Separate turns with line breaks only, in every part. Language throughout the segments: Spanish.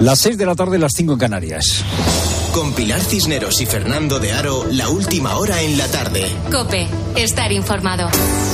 Las 6 de la tarde, las 5 en Canarias.
Con Pilar Cisneros y Fernando de Aro, la última hora en la tarde.
COPE, estar informado.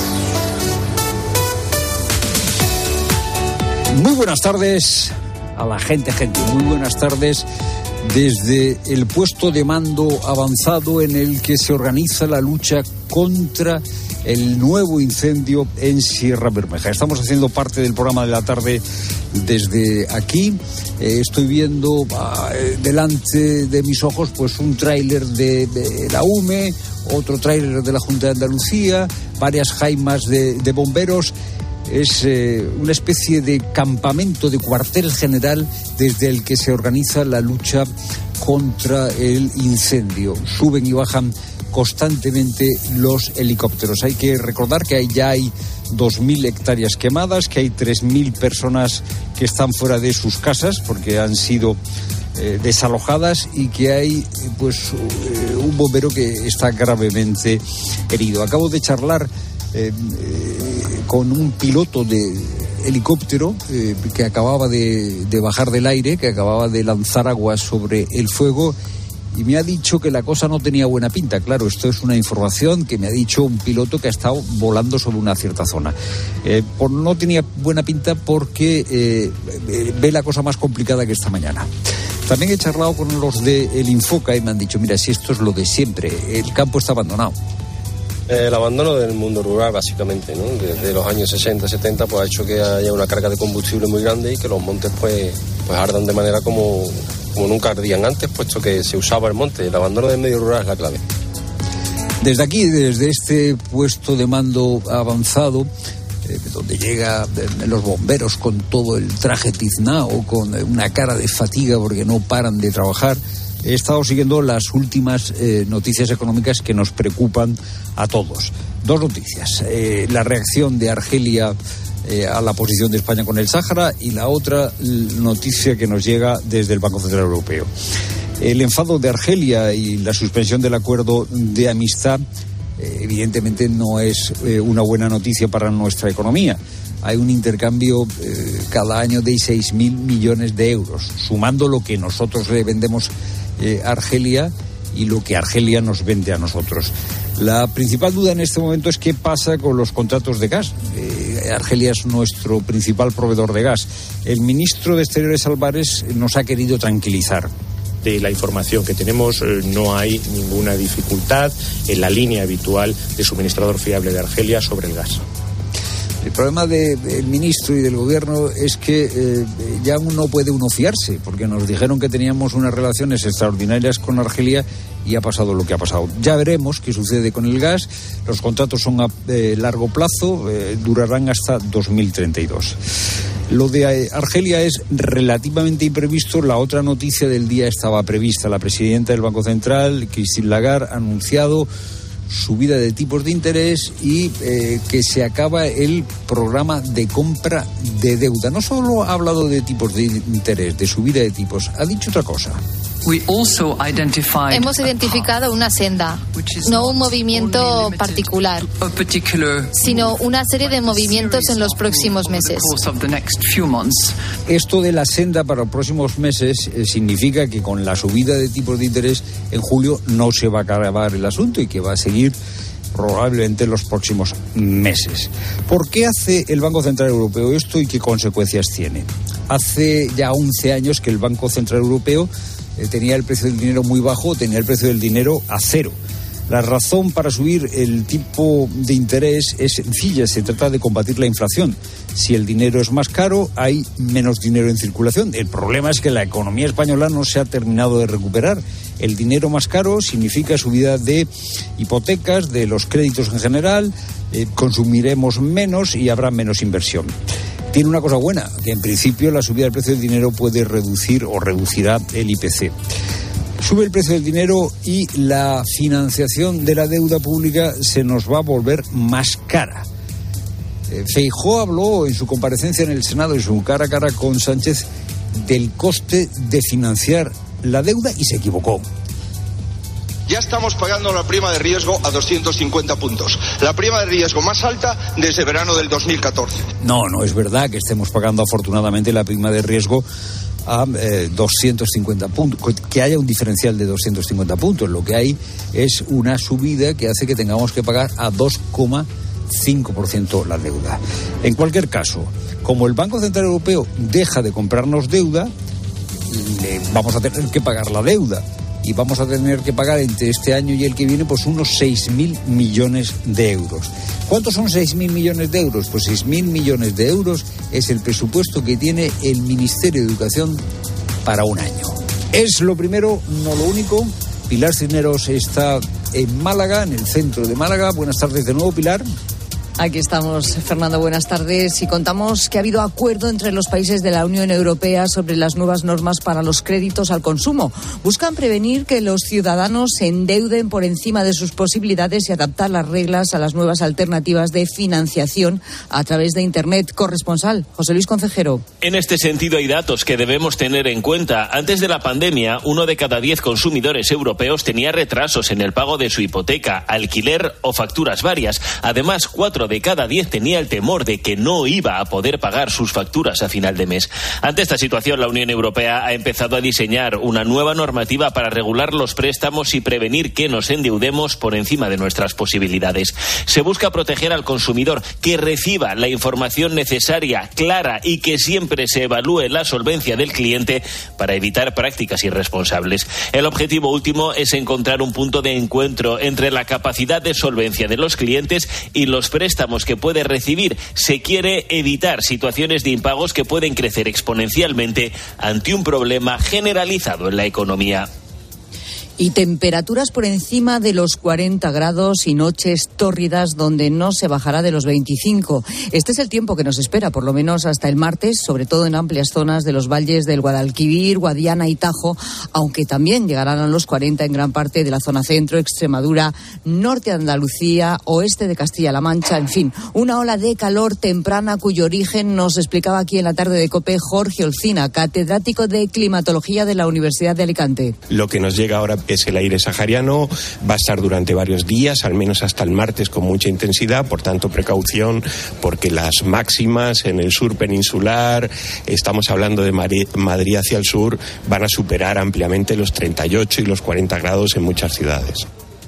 Muy buenas tardes a la gente. Muy buenas tardes desde el puesto de mando avanzado en el que se organiza la lucha contra el nuevo incendio en Sierra Bermeja. Estamos haciendo parte del programa de la tarde desde aquí. Estoy viendo delante de mis ojos pues un tráiler de la UME, otro tráiler de la Junta de Andalucía, varias jaimas de bomberos. Es una especie de campamento, de cuartel general desde el que se organiza la lucha contra el incendio. Suben y bajan constantemente los helicópteros. Hay que recordar que ya hay 2.000 hectáreas quemadas, que hay 3.000 personas que están fuera de sus casas porque han sido desalojadas y que hay pues un bombero que está gravemente herido. Acabo de charlar con un piloto de helicóptero que acababa de bajar del aire, que acababa de lanzar agua sobre el fuego, y me ha dicho que la cosa no tenía buena pinta. Claro, esto es una información que me ha dicho un piloto que ha estado volando sobre una cierta zona. No tenía buena pinta porque ve la cosa más complicada que esta mañana. También he charlado con los de El Infoca y me han dicho, mira, si esto es lo de siempre, el campo está abandonado.
El abandono del mundo rural, básicamente, ¿no? Desde los años 60, 70, pues ha hecho que haya una carga de combustible muy grande y que los montes pues ardan de manera como nunca ardían antes, puesto que se usaba el monte. El abandono del medio rural es la clave.
Desde aquí, desde este puesto de mando avanzado, donde llegan los bomberos con todo el traje tiznado, con una cara de fatiga porque no paran de trabajar, he estado siguiendo las últimas noticias económicas que nos preocupan a todos. Dos noticias. La reacción de Argelia a la posición de España con el Sáhara, y la otra noticia que nos llega desde el Banco Central Europeo. El enfado de Argelia y la suspensión del acuerdo de amistad evidentemente no es una buena noticia para nuestra economía. Hay un intercambio cada año de 6.000 millones de euros, sumando lo que nosotros le vendemos a Argelia y lo que Argelia nos vende a nosotros. La principal duda en este momento es qué pasa con los contratos de gas. Argelia es nuestro principal proveedor de gas. El ministro de Exteriores, Álvarez, nos ha querido tranquilizar.
De la información que tenemos, no hay ninguna dificultad en la línea habitual de suministrador fiable de Argelia sobre el gas.
El problema del ministro y del gobierno es que ya no puede uno fiarse, porque nos dijeron que teníamos unas relaciones extraordinarias con Argelia y ha pasado lo que ha pasado. Ya veremos qué sucede con el gas. Los contratos son a largo plazo, durarán hasta 2032. Lo de Argelia es relativamente imprevisto. La otra noticia del día estaba prevista. La presidenta del Banco Central, Christine Lagarde, ha anunciado subida de tipos de interés y que se acaba el programa de compra de deuda. No solo ha hablado de tipos de interés, de subida de tipos, ha dicho otra cosa.
Hemos identificado una senda, no un movimiento particular, sino una serie de movimientos en los próximos meses.
Esto de la senda para los próximos meses significa que con la subida de tipos de interés en julio no se va a acabar el asunto y que va a seguir probablemente en los próximos meses. ¿Por qué hace el Banco Central Europeo esto y qué consecuencias tiene? Hace ya 11 años que el Banco Central Europeo tenía el precio del dinero muy bajo, tenía el precio del dinero a cero. La razón para subir el tipo de interés es sencilla, se trata de combatir la inflación. Si el dinero es más caro, hay menos dinero en circulación. El problema es que la economía española no se ha terminado de recuperar. El dinero más caro significa subida de hipotecas, de los créditos en general, consumiremos menos y habrá menos inversión. Tiene una cosa buena, que en principio la subida del precio del dinero puede reducir o reducirá el IPC. Sube el precio del dinero y la financiación de la deuda pública se nos va a volver más cara. Feijóo habló en su comparecencia en el Senado, en su cara a cara con Sánchez, del coste de financiar la deuda y se equivocó.
Ya estamos pagando la prima de riesgo a 250 puntos. La prima de riesgo más alta desde verano del 2014.
No es verdad que estemos pagando afortunadamente la prima de riesgo a 250 puntos, que haya un diferencial de 250 puntos. Lo que hay es una subida que hace que tengamos que pagar a 2,5% la deuda. En cualquier caso, como el Banco Central Europeo deja de comprarnos deuda, vamos a tener que pagar la deuda. Y vamos a tener que pagar entre este año y el que viene pues unos 6.000 millones de euros. ¿Cuántos son 6.000 millones de euros? Pues 6.000 millones de euros es el presupuesto que tiene el Ministerio de Educación para un año. Es lo primero, no lo único. Pilar Cisneros está en Málaga, en el centro de Málaga. Buenas tardes de nuevo, Pilar.
Aquí estamos, Fernando, buenas tardes. Y contamos que ha habido acuerdo entre los países de la Unión Europea sobre las nuevas normas para los créditos al consumo. Buscan prevenir que los ciudadanos se endeuden por encima de sus posibilidades y adaptar las reglas a las nuevas alternativas de financiación a través de Internet. Corresponsal, José Luis Concejero.
En este sentido hay datos que debemos tener en cuenta. Antes de la pandemia, 1 de cada 10 consumidores europeos tenía retrasos en el pago de su hipoteca, alquiler o facturas varias. Además, 4 de cada 10 tenía el temor de que no iba a poder pagar sus facturas a final de mes. Ante esta situación, la Unión Europea ha empezado a diseñar una nueva normativa para regular los préstamos y prevenir que nos endeudemos por encima de nuestras posibilidades. Se busca proteger al consumidor, que reciba la información necesaria, clara y que siempre se evalúe la solvencia del cliente para evitar prácticas irresponsables. El objetivo último es encontrar un punto de encuentro entre la capacidad de solvencia de los clientes y los préstamos que puede recibir. Se quiere evitar situaciones de impagos que pueden crecer exponencialmente ante un problema generalizado en la economía.
Y temperaturas por encima de los 40 grados y noches tórridas donde no se bajará de los 25. Este es el tiempo que nos espera, por lo menos hasta el martes, sobre todo en amplias zonas de los valles del Guadalquivir, Guadiana y Tajo, aunque también llegarán a los 40 en gran parte de la zona centro, Extremadura, norte de Andalucía, oeste de Castilla-La Mancha, en fin, una ola de calor temprana cuyo origen nos explicaba aquí en la tarde de COPE Jorge Olcina, catedrático de climatología de la Universidad de Alicante.
Lo que nos llega ahora es el aire sahariano, va a estar durante varios días, al menos hasta el martes, con mucha intensidad, por tanto precaución, porque las máximas en el sur peninsular, estamos hablando de Madrid hacia el sur, van a superar ampliamente los 38 y los 40 grados en muchas ciudades.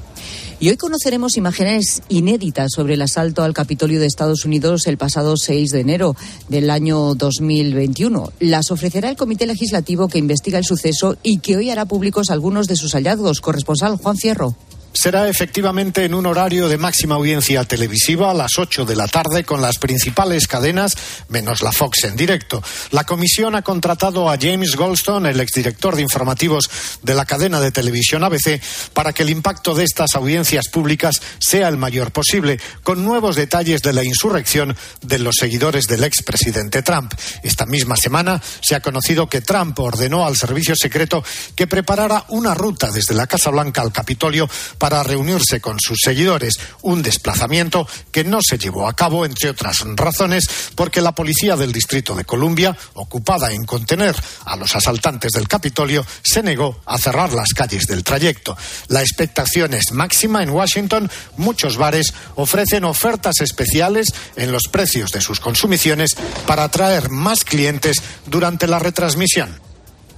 Y hoy conoceremos imágenes inéditas sobre el asalto al Capitolio de Estados Unidos el pasado 6 de enero del año 2021. Las ofrecerá el Comité Legislativo que investiga el suceso y que hoy hará públicos algunos de sus hallazgos. Corresponsal Juan Fierro.
Será efectivamente en un horario de máxima audiencia televisiva a las 8 de la tarde con las principales cadenas, menos la Fox en directo. La comisión ha contratado a James Goldstone, el exdirector de informativos de la cadena de televisión ABC, para que el impacto de estas audiencias públicas sea el mayor posible, con nuevos detalles de la insurrección de los seguidores del expresidente Trump. Esta misma semana se ha conocido que Trump ordenó al servicio secreto que preparara una ruta desde la Casa Blanca al Capitolio para reunirse con sus seguidores, un desplazamiento que no se llevó a cabo, entre otras razones, porque la policía del Distrito de Columbia, ocupada en contener a los asaltantes del Capitolio, se negó a cerrar las calles del trayecto. La expectación es máxima en Washington. Muchos bares ofrecen ofertas especiales en los precios de sus consumiciones para atraer más clientes durante la retransmisión.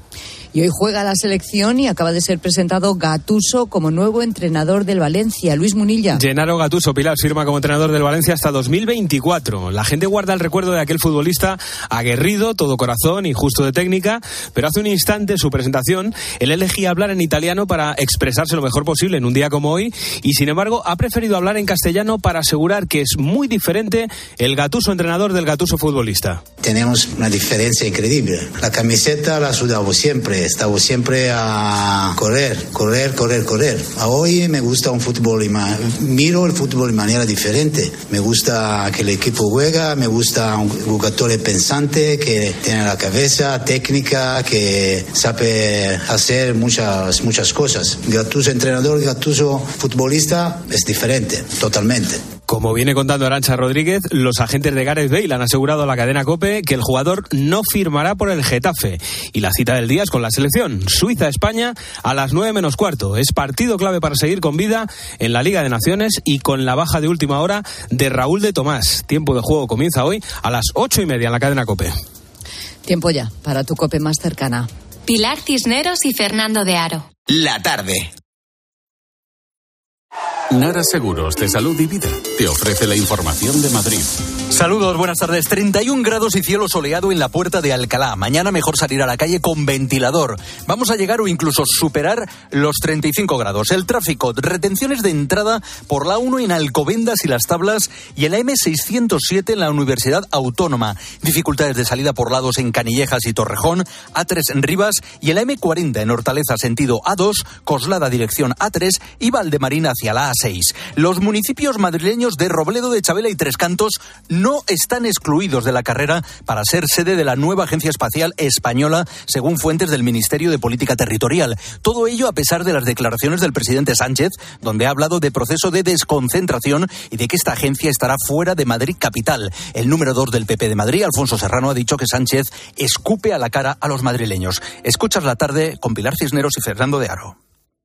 Y hoy juega la selección y acaba de ser presentado Gattuso como nuevo entrenador del Valencia. Luis Munilla.
Gennaro Gattuso, Pilar, firma como entrenador del Valencia hasta 2024. La gente guarda el recuerdo de aquel futbolista aguerrido, todo corazón y justo de técnica, pero hace un instante en su presentación él elegía hablar en italiano para expresarse lo mejor posible en un día como hoy y sin embargo ha preferido hablar en castellano para asegurar que es muy diferente el Gattuso entrenador del Gattuso futbolista.
Tenemos una diferencia increíble. La camiseta la sudamos siempre. Estaba siempre a correr. Hoy me gusta un fútbol, miro el fútbol de manera diferente. Me gusta que el equipo juega, me gusta un jugador pensante, que tiene la cabeza, técnica, que sabe hacer muchas cosas. Gattuso entrenador, Gattuso futbolista es diferente, totalmente.
Como viene contando Arantxa Rodríguez, los agentes de Gareth Bale han asegurado a la cadena COPE que el jugador no firmará por el Getafe. Y la cita del día es con la selección. Suiza-España a las 9 menos cuarto. Es partido clave para seguir con vida en la Liga de Naciones y con la baja de última hora de Raúl de Tomás. Tiempo de juego comienza hoy a las 8:30 en la cadena COPE.
Tiempo ya para tu COPE más cercana.
Pilar Cisneros y Fernando de Aro.
La tarde.
Nara Seguros de Salud y Vida te ofrece la información de Madrid.
Saludos, buenas tardes. 31 grados y cielo soleado en la Puerta de Alcalá. Mañana mejor salir a la calle con ventilador. Vamos a llegar o incluso superar los 35 grados. El tráfico, retenciones de entrada por la 1 en Alcobendas y Las Tablas y en la M607 en la Universidad Autónoma. Dificultades de salida por lados en Canillejas y Torrejón, A3 en Rivas y en la M40 en Hortaleza sentido A2, Coslada dirección A3 y Valdemarín hacia la A6. Los municipios madrileños de Robledo de Chabela y Tres Cantos no están excluidos de la carrera para ser sede de la nueva Agencia Espacial Española, según fuentes del Ministerio de Política Territorial. Todo ello a pesar de las declaraciones del presidente Sánchez, donde ha hablado de proceso de desconcentración y de que esta agencia estará fuera de Madrid capital. El número 2 del PP de Madrid, Alfonso Serrano, ha dicho que Sánchez escupe a la cara a los madrileños. Escuchas La Tarde con Pilar Cisneros y Fernando de Aro.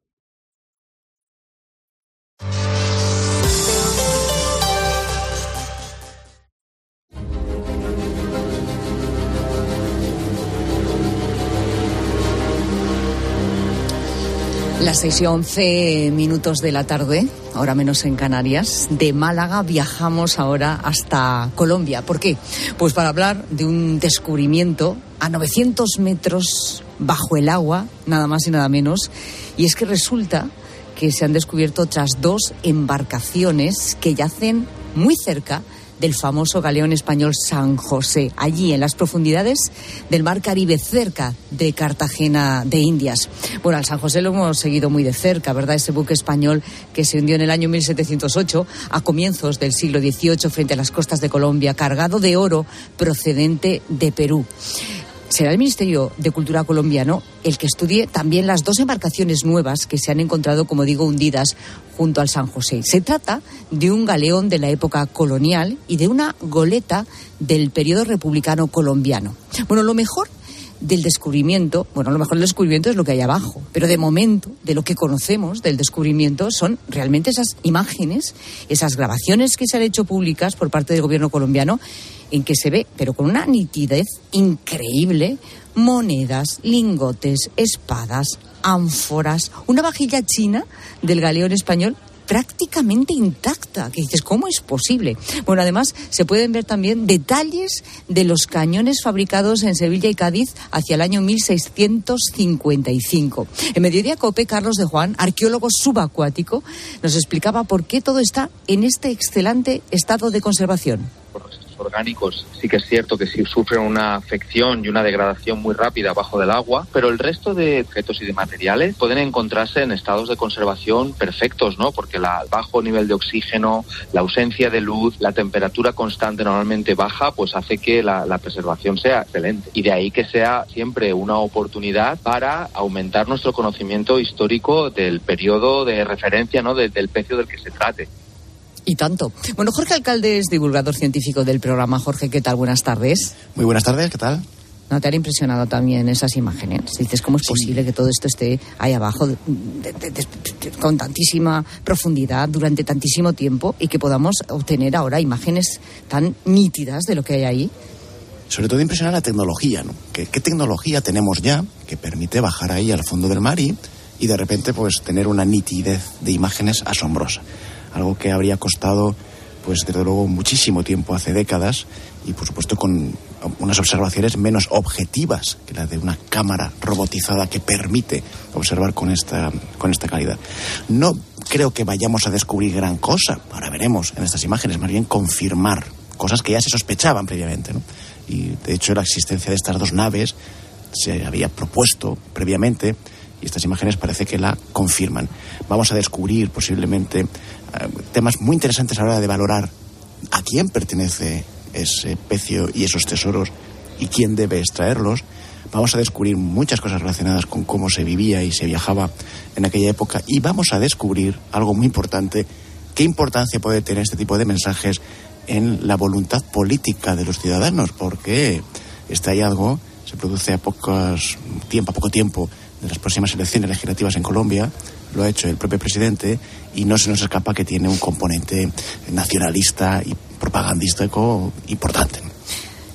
Las 6:11 de la tarde, ahora menos en Canarias. De Málaga viajamos ahora hasta Colombia. ¿Por qué? Pues para hablar de un descubrimiento a 900 metros bajo el agua, nada más y nada menos. Y es que resulta que se han descubierto otras 2 embarcaciones que yacen muy cerca del famoso galeón español San José, allí en las profundidades del mar Caribe, cerca de Cartagena de Indias. Bueno, al San José lo hemos seguido muy de cerca, ¿verdad? Ese buque español que se hundió en el año 1708, a comienzos del siglo XVIII, frente a las costas de Colombia, cargado de oro procedente de Perú. Será el Ministerio de Cultura colombiano el que estudie también las 2 embarcaciones nuevas que se han encontrado, como digo, hundidas junto al San José. Se trata de un galeón de la época colonial y de una goleta del periodo republicano colombiano. Bueno, lo mejor del descubrimiento es lo que hay abajo, pero de momento, de lo que conocemos del descubrimiento, son realmente esas imágenes, esas grabaciones que se han hecho públicas por parte del gobierno colombiano, en que se ve, pero con una nitidez increíble, monedas, lingotes, espadas, ánforas, una vajilla china del galeón español prácticamente intacta, que dices, ¿cómo es posible? Bueno, además se pueden ver también detalles de los cañones fabricados en Sevilla y Cádiz hacia el año 1655. En Mediodía COPE, Carlos de Juan, arqueólogo subacuático, nos explicaba por qué todo está en este excelente estado de conservación.
Orgánicos sí que es cierto que sí sufren una afección y una degradación muy rápida bajo del agua, pero el resto de objetos y de materiales pueden encontrarse en estados de conservación perfectos, ¿no? Porque el bajo nivel de oxígeno, la ausencia de luz, la temperatura constante normalmente baja, pues hace que la preservación sea excelente. Y de ahí que sea siempre una oportunidad para aumentar nuestro conocimiento histórico del periodo de referencia, ¿no? Del pecio del que se trate.
Y tanto. Bueno, Jorge Alcalde es divulgador científico del programa. Jorge, ¿qué tal? Buenas tardes.
Muy buenas tardes, ¿qué tal?
¿No te han impresionado también esas imágenes? Dices, ¿cómo es posible que todo esto esté ahí abajo con tantísima profundidad durante tantísimo tiempo y que podamos obtener ahora imágenes tan nítidas de lo que hay ahí?
Sobre todo impresiona la tecnología, ¿no? ¿Qué tecnología tenemos ya que permite bajar ahí al fondo del mar y de repente pues tener una nitidez de imágenes asombrosa? Algo que habría costado, pues desde luego, muchísimo tiempo, hace décadas, y por supuesto con unas observaciones menos objetivas que la de una cámara robotizada que permite observar con esta calidad. No creo que vayamos a descubrir gran cosa, ahora veremos en estas imágenes, más bien confirmar cosas que ya se sospechaban previamente, ¿no? Y de hecho la existencia de estas 2 naves se había propuesto previamente, y estas imágenes parece que la confirman. Vamos a descubrir posiblemente temas muy interesantes a la hora de valorar a quién pertenece ese pecio y esos tesoros y quién debe extraerlos. Vamos a descubrir muchas cosas relacionadas con cómo se vivía y se viajaba en aquella época, y vamos a descubrir algo muy importante: qué importancia puede tener este tipo de mensajes en la voluntad política de los ciudadanos, porque este hallazgo se produce a poco tiempo de las próximas elecciones legislativas en Colombia. Lo ha hecho el propio presidente y no se nos escapa que tiene un componente nacionalista y propagandístico importante.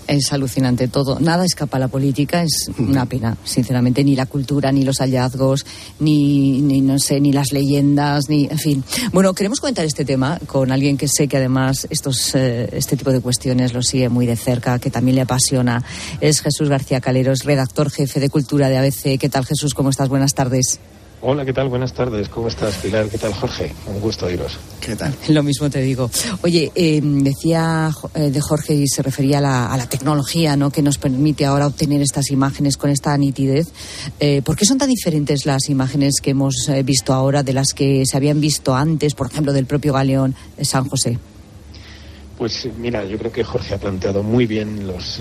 Es alucinante todo. Nada escapa a la política, es una pena, sinceramente. Ni la cultura, ni los hallazgos, ni no sé, ni las leyendas, en fin. Bueno, queremos comentar este tema con alguien que sé que además este tipo de cuestiones lo sigue muy de cerca, que también le apasiona. Es Jesús García Caleros, redactor jefe de Cultura de ABC. ¿Qué tal, Jesús? ¿Cómo estás? Buenas tardes.
Hola, ¿qué tal? Buenas tardes. ¿Cómo estás, Pilar? ¿Qué tal, Jorge? Un gusto oíros.
¿Qué tal?
Lo mismo te digo. Oye, decía de Jorge y se refería a la tecnología, ¿no?, que nos permite ahora obtener estas imágenes con esta nitidez. ¿Por qué son tan diferentes las imágenes que hemos visto ahora de las que se habían visto antes, por ejemplo, del propio galeón San José?
Pues mira, yo creo que Jorge ha planteado muy bien los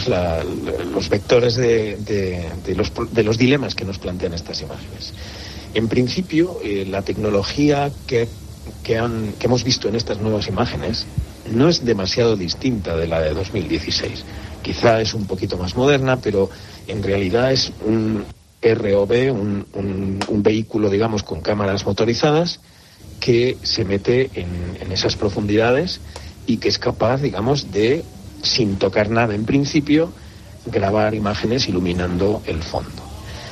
vectores de los dilemas que nos plantean estas imágenes. En principio, la tecnología que hemos visto en estas nuevas imágenes no es demasiado distinta de la de 2016. Quizá es un poquito más moderna, pero en realidad es un ROV, un vehículo, digamos, con cámaras motorizadas que se mete en esas profundidades y que es capaz, digamos, de, sin tocar nada en principio, grabar imágenes iluminando el fondo.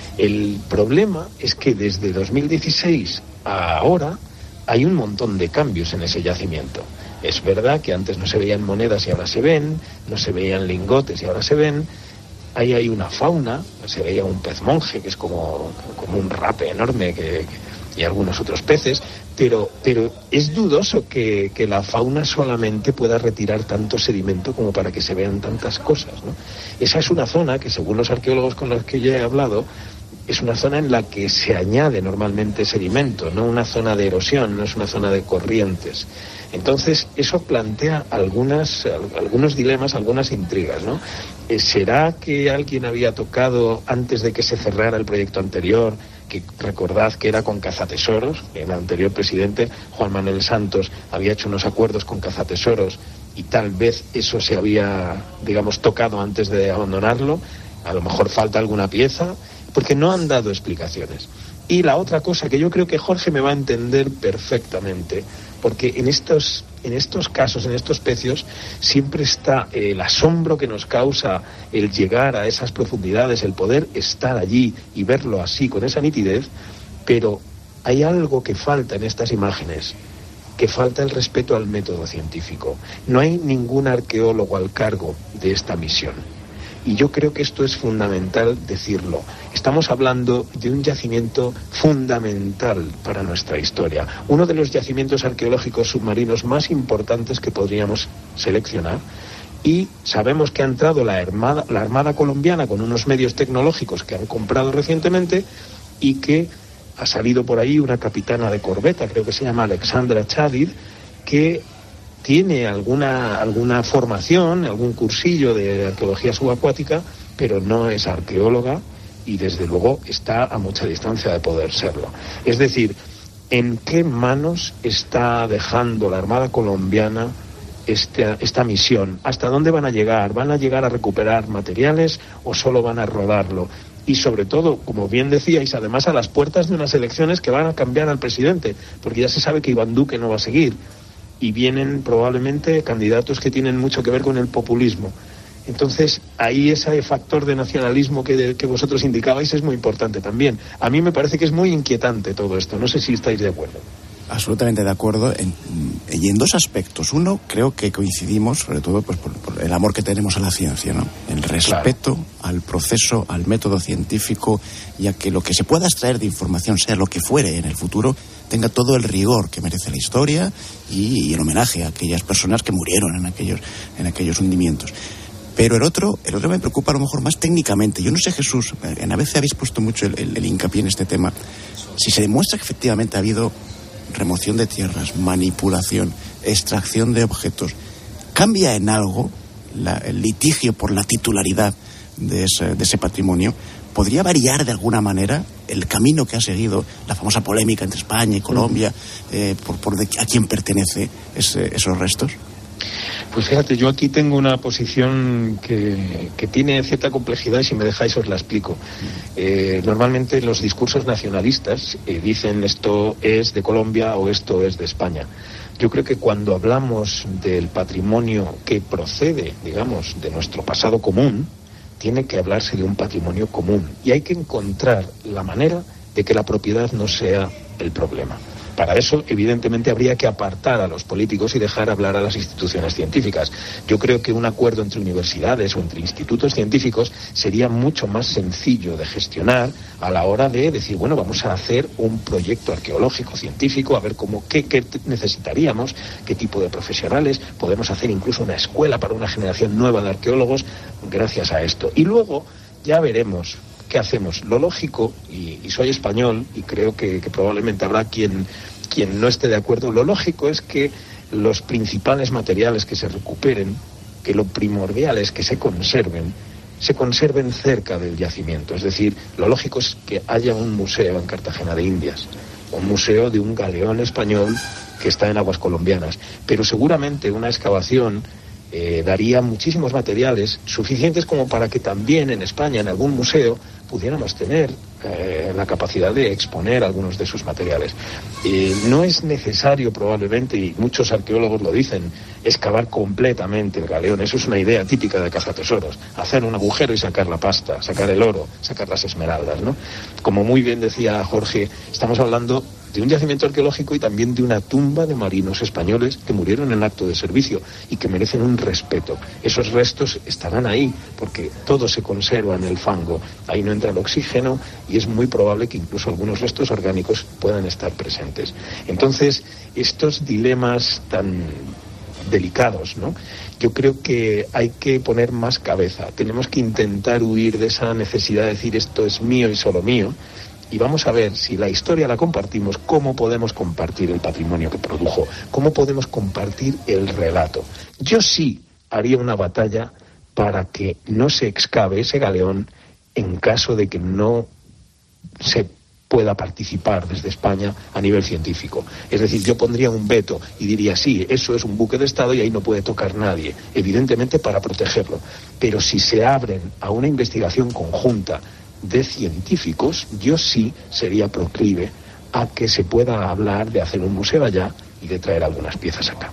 El problema es que desde 2016 a ahora hay un montón de cambios en ese yacimiento. Es verdad que antes no se veían monedas y ahora se ven, no se veían lingotes y ahora se ven. Ahí hay una fauna, se veía un pez monje, que es como un rape enorme, y algunos otros peces, pero es dudoso que la fauna solamente pueda retirar tanto sedimento como para que se vean tantas cosas, ¿no? Esa es una zona que, según los arqueólogos con los que ya he hablado, es una zona en la que se añade normalmente sedimento, no una zona de erosión, no es una zona de corrientes. Entonces, eso plantea algunos dilemas, algunas intrigas, ¿no? ¿Será que alguien había tocado antes de que se cerrara el proyecto anterior, que recordad que era con cazatesoros? El anterior presidente, Juan Manuel Santos, había hecho unos acuerdos con cazatesoros y tal vez eso se había, digamos, tocado antes de abandonarlo. A lo mejor falta alguna pieza, porque no han dado explicaciones. Y la otra cosa que yo creo que Jorge me va a entender perfectamente, porque en estos casos, en estos pecios, siempre está el asombro que nos causa el llegar a esas profundidades, el poder estar allí y verlo así, con esa nitidez, pero hay algo que falta en estas imágenes, que falta el respeto al método científico. No hay ningún arqueólogo al cargo de esta misión. Y yo creo que esto es fundamental decirlo. Estamos hablando de un yacimiento fundamental para nuestra historia. Uno de los yacimientos arqueológicos submarinos más importantes que podríamos seleccionar. Y sabemos que ha entrado la Armada colombiana con unos medios tecnológicos que han comprado recientemente y que ha salido por ahí una capitana de corbeta, creo que se llama Alexandra Chadid, que tiene alguna formación, algún cursillo de arqueología subacuática, pero no es arqueóloga y desde luego está a mucha distancia de poder serlo. Es decir, ¿en qué manos está dejando la Armada colombiana esta misión? ¿Hasta dónde van a llegar? ¿Van a llegar a recuperar materiales o solo van a rodarlo? Y sobre todo, como bien decíais, además a las puertas de unas elecciones que van a cambiar al presidente, porque ya se sabe que Iván Duque no va a seguir. Y vienen probablemente candidatos que tienen mucho que ver con el populismo. Entonces, ahí ese factor de nacionalismo que vosotros indicabais es muy importante también. A mí me parece que es muy inquietante todo esto. No sé si estáis de acuerdo.
Absolutamente de acuerdo y en dos aspectos. Uno, creo que coincidimos, sobre todo pues por el amor que tenemos a la ciencia, ¿no? El respeto al proceso, al método científico, y a que lo que se pueda extraer de información, sea lo que fuere en el futuro, tenga todo el rigor que merece la historia y el homenaje a aquellas personas que murieron en aquellos hundimientos. Pero el otro me preocupa a lo mejor más técnicamente. Yo no sé, Jesús, en ABC habéis puesto mucho el hincapié en este tema. Si se demuestra que efectivamente ha habido remoción de tierras, manipulación, extracción de objetos, ¿cambia en algo el litigio por la titularidad de ese patrimonio? ¿Podría variar de alguna manera el camino que ha seguido la famosa polémica entre España y Colombia a quién pertenece esos restos?
Pues fíjate, yo aquí tengo una posición que tiene cierta complejidad y si me dejáis os la explico. Normalmente los discursos nacionalistas dicen esto es de Colombia o esto es de España. Yo creo que cuando hablamos del patrimonio que procede, digamos, de nuestro pasado común, tiene que hablarse de un patrimonio común y hay que encontrar la manera de que la propiedad no sea el problema. Para eso, evidentemente, habría que apartar a los políticos y dejar hablar a las instituciones científicas. Yo creo que un acuerdo entre universidades o entre institutos científicos sería mucho más sencillo de gestionar a la hora de decir, bueno, vamos a hacer un proyecto arqueológico, científico, a ver qué necesitaríamos, qué tipo de profesionales, podemos hacer incluso una escuela para una generación nueva de arqueólogos gracias a esto. Y luego ya veremos ¿qué hacemos? Lo lógico, y soy español y creo que probablemente habrá quien no esté de acuerdo, lo lógico es que los principales materiales que se recuperen, que lo primordial es que se conserven cerca del yacimiento. Es decir, lo lógico es que haya un museo en Cartagena de Indias, un museo de un galeón español que está en aguas colombianas, pero seguramente una excavación daría muchísimos materiales suficientes como para que también en España, en algún museo, pudiéramos tener la capacidad de exponer algunos de sus materiales. No es necesario probablemente, y muchos arqueólogos lo dicen, excavar completamente el galeón. Eso es una idea típica de cazatesoros, hacer un agujero y sacar la pasta, sacar el oro, sacar las esmeraldas, ¿no? Como muy bien decía Jorge, estamos hablando de un yacimiento arqueológico y también de una tumba de marinos españoles que murieron en acto de servicio y que merecen un respeto. Esos restos estarán ahí porque todo se conserva en el fango, ahí no entra el oxígeno y es muy probable que incluso algunos restos orgánicos puedan estar presentes. Entonces, estos dilemas tan delicados, ¿no? Yo creo que hay que poner más cabeza. Tenemos que intentar huir de esa necesidad de decir esto es mío y solo mío. Y vamos a ver, si la historia la compartimos, cómo podemos compartir el patrimonio que produjo, cómo podemos compartir el relato. Yo sí haría una batalla para que no se excave ese galeón en caso de que no se pueda participar desde España a nivel científico. Es decir, yo pondría un veto y diría, sí, eso es un buque de Estado y ahí no puede tocar nadie, evidentemente para protegerlo. Pero si se abren a una investigación conjunta de científicos, yo sí sería proclive a que se pueda hablar de hacer un museo allá y de traer algunas piezas acá.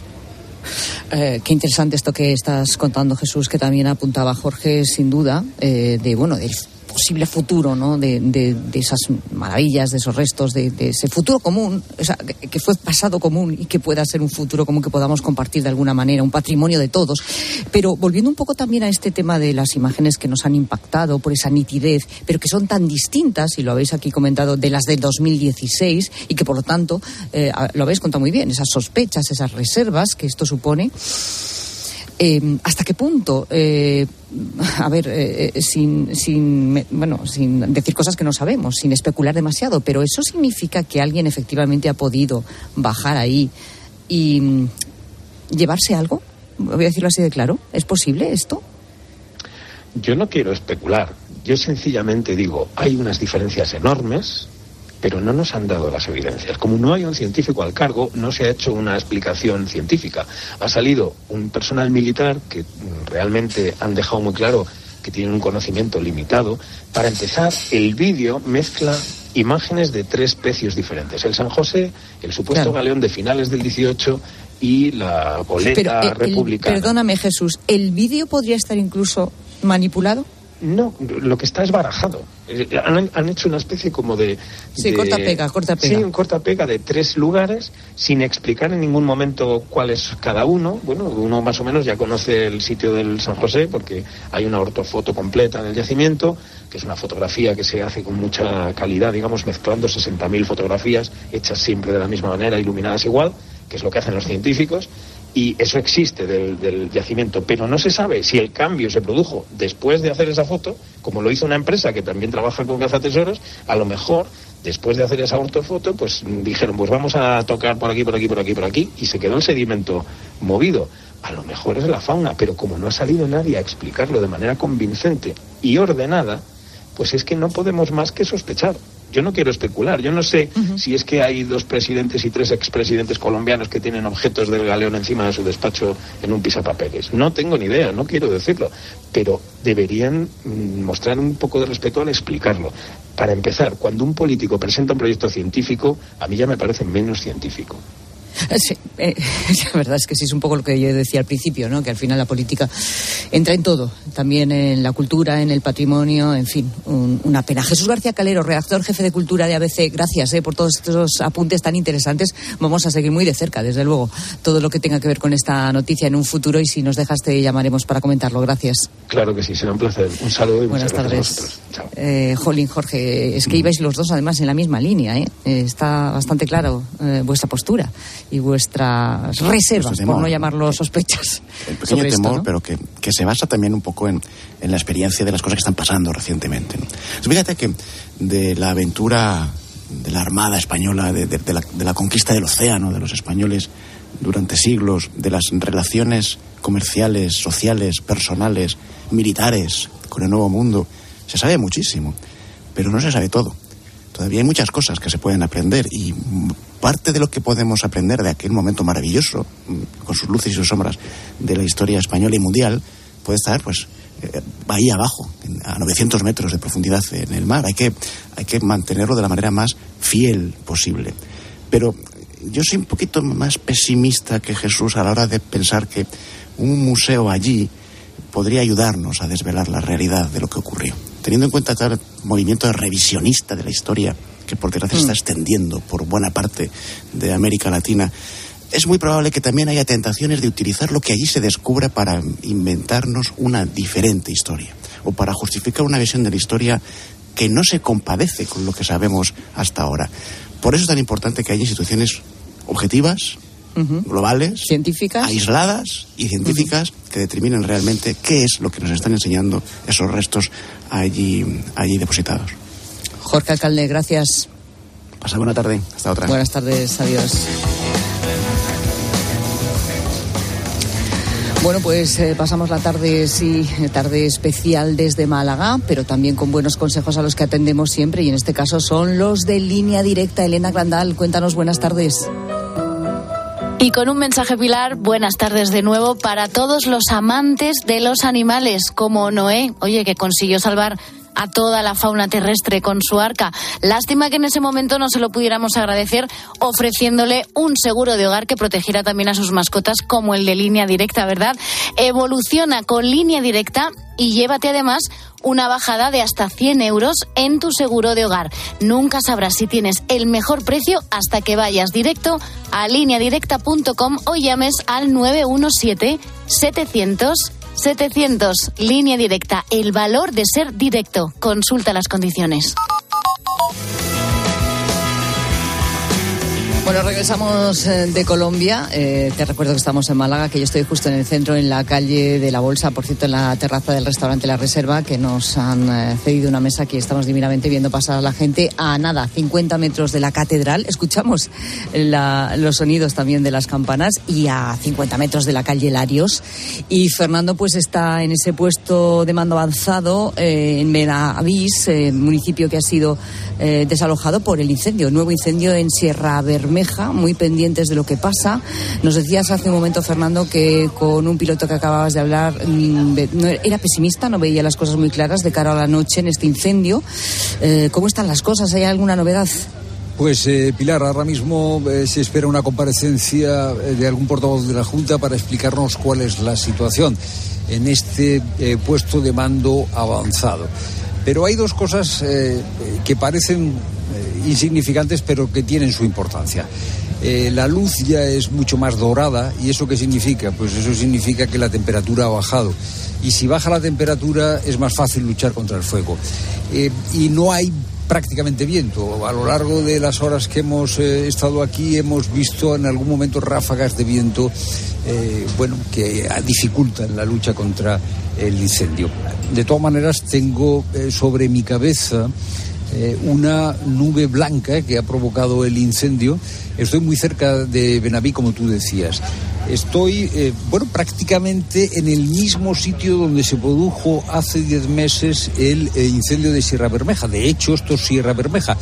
Qué interesante esto que estás contando, Jesús, que también apuntaba Jorge, sin duda, del posible futuro, ¿no? de esas maravillas, de esos restos, de ese futuro común, o sea, que fue pasado común y que pueda ser un futuro común que podamos compartir de alguna manera, un patrimonio de todos. Pero volviendo un poco también a este tema de las imágenes que nos han impactado por esa nitidez, pero que son tan distintas, y lo habéis aquí comentado, de las del 2016, y que por lo tanto, lo habéis contado muy bien, esas sospechas, esas reservas que esto supone. ¿Hasta qué punto? Sin decir cosas que no sabemos, sin especular demasiado, pero eso significa que alguien efectivamente ha podido bajar ahí y llevarse algo. Voy a decirlo así de claro. ¿Es posible esto?
Yo no quiero especular. Yo sencillamente digo, hay unas diferencias enormes, pero no nos han dado las evidencias. Como no hay un científico al cargo, no se ha hecho una explicación científica. Ha salido un personal militar que realmente han dejado muy claro que tienen un conocimiento limitado. Para empezar, el vídeo mezcla imágenes de 3 pecios diferentes. El San José, el supuesto galeón de finales del 18 y la goleta republicana.
Perdóname, Jesús, ¿el vídeo podría estar incluso manipulado?
No, lo que está es barajado. Han hecho una especie como de...
corta-pega.
Sí, un corta-pega de 3 lugares, sin explicar en ningún momento cuál es cada uno. Bueno, uno más o menos ya conoce el sitio del San José, porque hay una ortofoto completa del yacimiento, que es una fotografía que se hace con mucha calidad, digamos, mezclando 60.000 fotografías, hechas siempre de la misma manera, iluminadas igual, que es lo que hacen los científicos. Y eso existe del yacimiento, pero no se sabe si el cambio se produjo después de hacer esa foto, como lo hizo una empresa que también trabaja con cazatesoros. A lo mejor, después de hacer esa ortofoto, pues dijeron, pues vamos a tocar por aquí, por aquí, por aquí, por aquí, y se quedó el sedimento movido. A lo mejor es la fauna, pero como no ha salido nadie a explicarlo de manera convincente y ordenada, pues es que no podemos más que sospechar. Yo no quiero especular, yo no sé si es que hay 2 presidentes y 3 expresidentes colombianos que tienen objetos del galeón encima de su despacho en un pisapapeles. No tengo ni idea, no quiero decirlo, pero deberían mostrar un poco de respeto al explicarlo. Para empezar, cuando un político presenta un proyecto científico, a mí ya me parece menos científico.
Sí, la verdad es que sí, es un poco lo que yo decía al principio, ¿no? Que al final la política entra en todo, también en la cultura, en el patrimonio, en fin, una pena. Jesús García Calero, redactor jefe de Cultura de ABC, gracias por todos estos apuntes tan interesantes. Vamos a seguir muy de cerca, desde luego, todo lo que tenga que ver con esta noticia en un futuro, y si nos dejas te llamaremos para comentarlo. Gracias.
Claro que sí, será un placer. Un saludo y
buenas
muchas
tardes.
Gracias a vosotros. Chao.
Jolín, Jorge, es que ibais los dos además en la misma línea, ¿eh? Está bastante claro vuestra postura y vuestras reservas, por no llamarlo sospechas.
El pequeño temor, esto, ¿no? Pero que se basa también un poco en la experiencia de las cosas que están pasando recientemente, ¿no? Fíjate que de la aventura de la Armada Española, de la conquista del océano, de los españoles durante siglos, de las relaciones comerciales, sociales, personales, militares con el Nuevo Mundo, se sabe muchísimo, pero no se sabe todo. Todavía hay muchas cosas que se pueden aprender, y parte de lo que podemos aprender de aquel momento maravilloso, con sus luces y sus sombras, de la historia española y mundial, puede estar pues ahí abajo, a 900 metros de profundidad en el mar. Hay que mantenerlo de la manera más fiel posible. Pero yo soy un poquito más pesimista que Jesús a la hora de pensar que un museo allí podría ayudarnos a desvelar la realidad de lo que ocurrió. Teniendo en cuenta tal movimiento revisionista de la historia que por desgracia se está extendiendo por buena parte de América Latina, es muy probable que también haya tentaciones de utilizar lo que allí se descubra para inventarnos una diferente historia, o para justificar una visión de la historia que no se compadece con lo que sabemos hasta ahora. Por eso es tan importante que haya instituciones objetivas, globales,
científicas,
aisladas y científicas, que determinen realmente qué es lo que nos están enseñando esos restos allí depositados.
Jorge Alcalde, gracias.
Pasa buena tarde. Hasta otra.
Buenas tardes. Adiós. Bueno, pues pasamos la tarde, sí, tarde especial desde Málaga, pero también con buenos consejos a los que atendemos siempre, y en este caso son los de Línea Directa. Elena Grandal, cuéntanos, buenas tardes.
Y con un mensaje, Pilar, buenas tardes de nuevo para todos los amantes de los animales, como Noé, oye, que consiguió salvar a toda la fauna terrestre con su arca. Lástima que en ese momento no se lo pudiéramos agradecer ofreciéndole un seguro de hogar que protegiera también a sus mascotas, como el de Línea Directa, ¿verdad? Evoluciona con Línea Directa y llévate además una bajada de hasta 100 euros en tu seguro de hogar. Nunca sabrás si tienes el mejor precio hasta que vayas directo a lineadirecta.com o llames al 917-700-700. Línea Directa, el valor de ser directo. Consulta las condiciones.
Bueno, regresamos de Colombia. Te recuerdo que estamos en Málaga, que yo estoy justo en el centro, en la calle de la Bolsa, por cierto, en la terraza del restaurante La Reserva, que nos han cedido una mesa. Aquí estamos divinamente viendo pasar a la gente a 50 metros de la catedral. Escuchamos los sonidos también de las campanas, y a 50 metros de la calle Larios. Y Fernando pues está en ese puesto de mando avanzado en Benavís, municipio que ha sido desalojado por el incendio, nuevo incendio en Sierra Bermeja, muy pendientes de lo que pasa. Nos decías hace un momento, Fernando, que con un piloto que acababas de hablar no era pesimista, no veía las cosas muy claras de cara a la noche en este incendio. ¿Cómo están las cosas? ¿Hay alguna novedad?
Pues Pilar, ahora mismo se espera una comparecencia de algún portavoz de la Junta para explicarnos cuál es la situación en este puesto de mando avanzado. Pero hay dos cosas que parecen insignificantes, pero que tienen su importancia. La luz ya es mucho más dorada. ¿Y eso qué significa? Pues eso significa que la temperatura ha bajado. Y si baja la temperatura es más fácil luchar contra el fuego. Y no hay prácticamente viento. A lo largo de las horas que hemos estado aquí hemos visto en algún momento ráfagas de viento que dificultan la lucha contra el incendio. De todas maneras, tengo sobre mi cabeza una nube blanca que ha provocado el incendio. Estoy muy cerca de Benaví, como tú decías. Estoy, prácticamente en el mismo sitio donde se produjo hace 10 meses el incendio de Sierra Bermeja. De hecho, esto es Sierra Bermeja.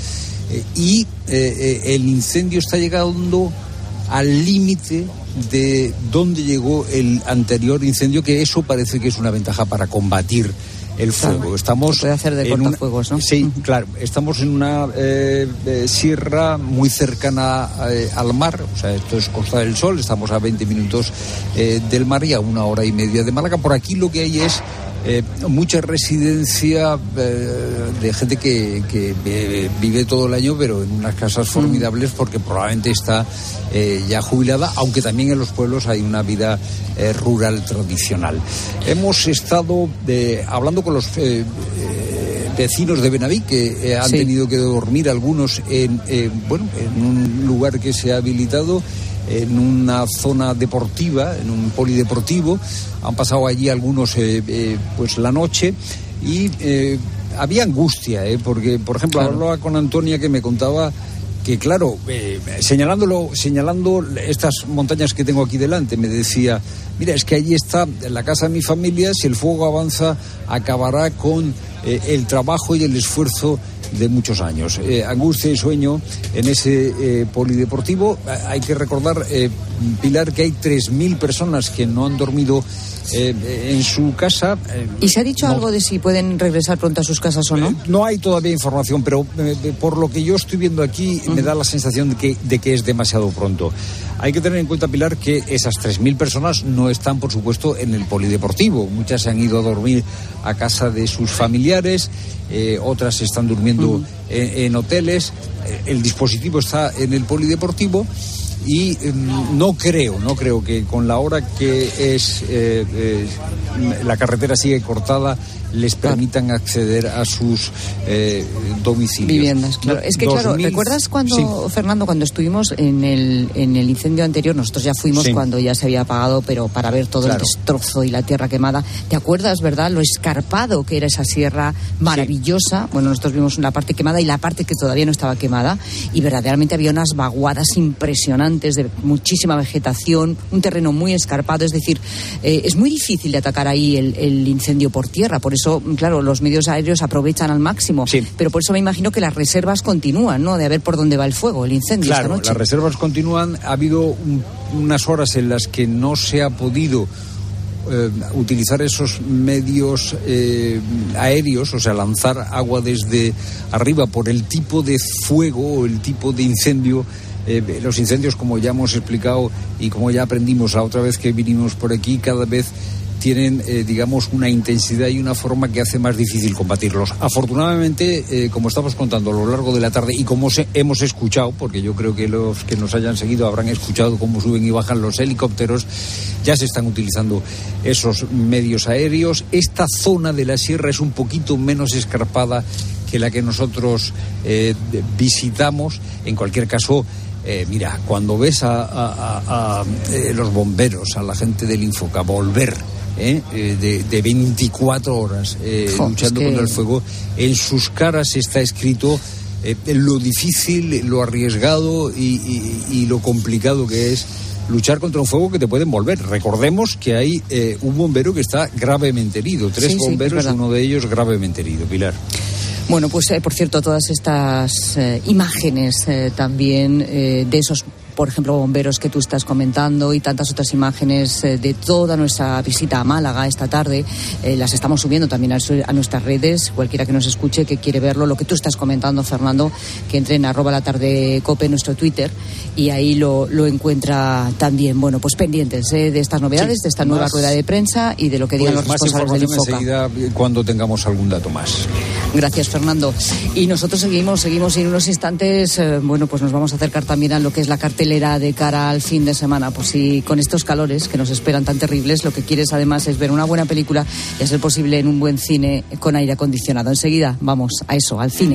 El incendio está llegando al límite de donde llegó el anterior incendio, que eso parece que es una ventaja para combatir el fuego.
Claro,
estamos
puede hacer de cortafuegos, ¿no?
Sí, claro. Estamos en una sierra muy cercana al mar. O sea, esto es Costa del Sol. Estamos a 20 minutos del mar y a 1 hora y media de Málaga. Por aquí lo que hay es mucha residencia de gente que vive todo el año, pero en unas casas formidables, porque probablemente está ya jubilada, aunque también en los pueblos hay una vida rural tradicional. Hemos estado hablando con los vecinos de Benaví, que han tenido que dormir algunos en un lugar que se ha habilitado, en una zona deportiva, en un polideportivo. Han pasado allí algunos pues la noche y había angustia, porque, por ejemplo, hablaba con Antonia, que me contaba que, claro, señalando estas montañas que tengo aquí delante, me decía: mira, es que allí está la casa de mi familia, si el fuego avanza acabará con el trabajo y el esfuerzo de muchos años. Angustia y sueño en ese polideportivo. Hay que recordar, Pilar, que hay 3.000 personas que no han dormido en su casa.
¿Y se ha dicho algo de si pueden regresar pronto a sus casas o no?
No hay todavía información, pero por lo que yo estoy viendo aquí, me da la sensación de que es demasiado pronto. Hay que tener en cuenta, Pilar, que esas 3.000 personas no están, por supuesto, en el polideportivo. Muchas se han ido a dormir a casa de sus familiares, otras están durmiendo en hoteles. El dispositivo está en el polideportivo. Y no creo que con la hora que es la carretera sigue cortada les permitan acceder a sus domicilios.
Viviendas, claro. Es que, claro, ¿recuerdas cuando, Fernando, cuando estuvimos en el incendio anterior? Nosotros ya fuimos cuando ya se había apagado, pero para ver todo el destrozo y la tierra quemada. ¿Te acuerdas, verdad, lo escarpado que era esa sierra maravillosa? Bueno, nosotros vimos una parte quemada y la parte que todavía no estaba quemada, y verdaderamente había unas vaguadas impresionantes de muchísima vegetación, un terreno muy escarpado. Es decir, es muy difícil de atacar ahí el incendio por tierra. Por eso, claro, los medios aéreos aprovechan al máximo. Pero por eso me imagino que las reservas continúan, ¿no? De a ver por dónde va el fuego, el incendio esta noche.
Las reservas continúan. Ha habido unas horas en las que no se ha podido utilizar esos medios aéreos, o sea, lanzar agua desde arriba por el tipo de fuego o el tipo de incendio. Los incendios, como ya hemos explicado y como ya aprendimos la otra vez que vinimos por aquí, cada vez tienen, digamos, una intensidad y una forma que hace más difícil combatirlos. Afortunadamente, como estamos contando a lo largo de la tarde y como hemos escuchado, porque yo creo que los que nos hayan seguido habrán escuchado cómo suben y bajan los helicópteros, ya se están utilizando esos medios aéreos. Esta zona de la sierra es un poquito menos escarpada que la que nosotros visitamos. En cualquier caso, mira, cuando ves a los bomberos, a la gente del Infoca volver de 24 horas luchando contra el fuego, en sus caras está escrito lo difícil, lo arriesgado y lo complicado que es luchar contra un fuego que te puede envolver. Recordemos que hay un bombero que está gravemente herido, 3 bomberos, uno de ellos gravemente herido. Pilar.
Bueno, pues por cierto, todas estas imágenes también de esos, por ejemplo, bomberos que tú estás comentando, y tantas otras imágenes de toda nuestra visita a Málaga esta tarde, las estamos subiendo también a nuestras redes. Cualquiera que nos escuche, que quiere verlo, lo que tú estás comentando, Fernando, que entre en @latardecope, nuestro Twitter, y ahí lo encuentra también. Bueno, pues pendientes de estas novedades, de esta nueva rueda de prensa y de lo que digan los responsables del Infoca.
Enseguida, cuando tengamos algún dato más.
Gracias, Fernando. Y nosotros seguimos y en unos instantes, bueno, pues nos vamos a acercar también a lo que es la cartelera de cara al fin de semana. Pues si con estos calores que nos esperan tan terribles, lo que quieres además es ver una buena película y a ser posible en un buen cine con aire acondicionado. Enseguida vamos a eso, al cine.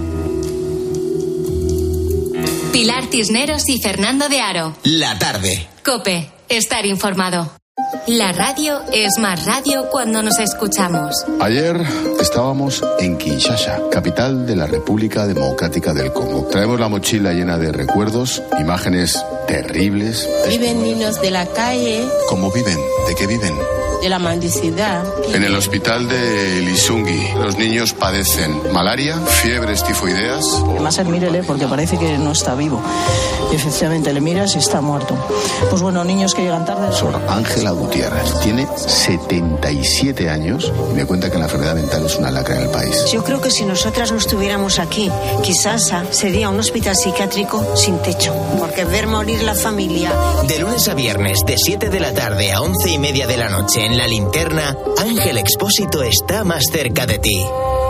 Pilar Cisneros y Fernando de Aro.
La tarde.
COPE. Estar informado. La radio es más radio cuando nos escuchamos.
Ayer estábamos en Kinshasa, capital de la República Democrática del Congo. Traemos la mochila llena de recuerdos, imágenes terribles.
Viven niños de la calle.
¿Cómo viven? ¿De qué viven?
de la mendicidad.
En el hospital de Lisungi, los niños padecen malaria, fiebres tifoideas.
Además, mírele porque parece que no está vivo. Y efectivamente le miras y está muerto. Pues bueno, niños que llegan tarde.
Sor Ángela Gutiérrez tiene 77 años y me cuenta que la enfermedad mental es una lacra en el país.
Yo creo que si nosotras no estuviéramos aquí, quizás sería un hospital psiquiátrico sin techo, porque ver morir la familia.
De lunes a viernes, de 7 de la tarde a 11:30 de la noche en La Linterna, Ángel Expósito está más cerca de ti.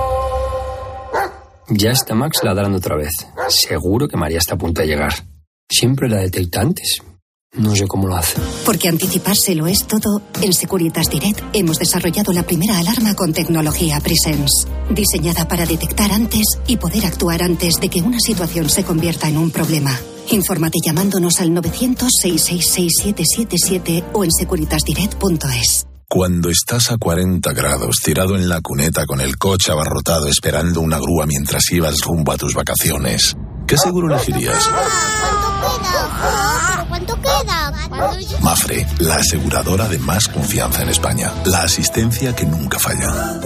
Ya está Max ladrando otra vez. Seguro que María está a punto de llegar. Siempre la detecta antes. No sé cómo lo hace.
Porque anticipárselo es todo, en Securitas Direct hemos desarrollado la primera alarma con tecnología Presence, diseñada para detectar antes y poder actuar antes de que una situación se convierta en un problema. Infórmate llamándonos al 900-666-777 o en securitasdirect.es.
Cuando estás a 40 grados, tirado en la cuneta con el coche abarrotado esperando una grúa mientras ibas rumbo a tus vacaciones, ¿qué seguro elegirías?
¿Cuánto queda?
Mafre, la aseguradora de más confianza en España. La asistencia que nunca falla.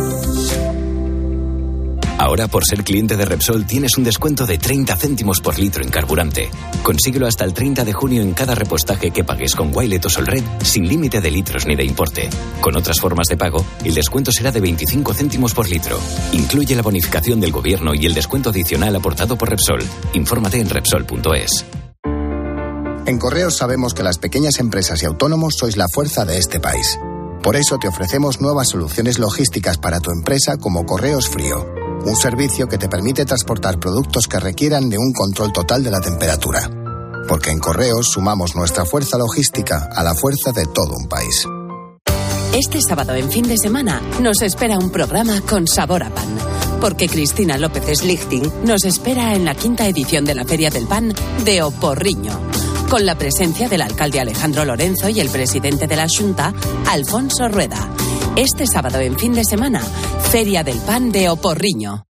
Ahora, por ser cliente de Repsol, tienes un descuento de 30 céntimos por litro en carburante. Consíguelo hasta el 30 de junio en cada repostaje que pagues con Wilet o Solred, sin límite de litros ni de importe. Con otras formas de pago, el descuento será de 25 céntimos por litro. Incluye la bonificación del gobierno y el descuento adicional aportado por Repsol. Infórmate en Repsol.es.
En Correos sabemos que las pequeñas empresas y autónomos sois la fuerza de este país. Por eso te ofrecemos nuevas soluciones logísticas para tu empresa como Correos Frío. Un servicio que te permite transportar productos que requieran de un control total de la temperatura. Porque en Correos sumamos nuestra fuerza logística a la fuerza de todo un país.
Este sábado en fin de semana nos espera un programa con sabor a pan. Porque Cristina López Slichting nos espera en la 5ª edición de la Feria del Pan de O Porriño. Con la presencia del alcalde Alejandro Lorenzo y el presidente de la Xunta, Alfonso Rueda. Este sábado en fin de semana, Feria del Pan de O Porriño.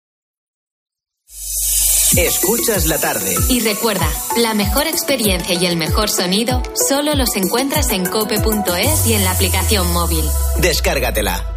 Escuchas la tarde.
Y recuerda, la mejor experiencia y el mejor sonido solo los encuentras en cope.es y en la aplicación móvil.
Descárgatela.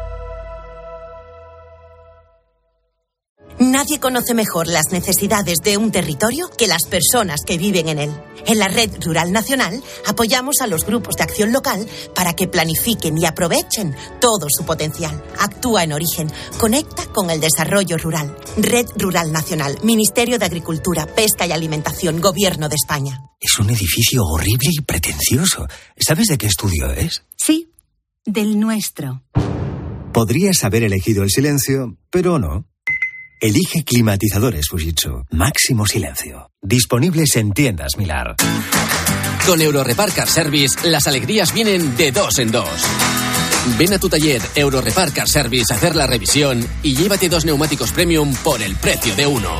Nadie conoce mejor las necesidades de un territorio que las personas que viven en él. En la Red Rural Nacional apoyamos a los grupos de acción local para que planifiquen y aprovechen todo su potencial. Actúa en origen, conecta con el desarrollo rural. Red Rural Nacional, Ministerio de Agricultura, Pesca y Alimentación, Gobierno de España.
Es un edificio horrible y pretencioso. ¿Sabes de qué estudio es?
Sí, del nuestro.
Podrías haber elegido el silencio, pero no. Elige climatizadores Fujitsu. Máximo silencio. Disponibles en tiendas Milar.
Con Eurorepar Car Service, las alegrías vienen de dos en dos. Ven a tu taller Eurorepar Car Service a hacer la revisión y llévate 2 neumáticos premium por el precio de uno.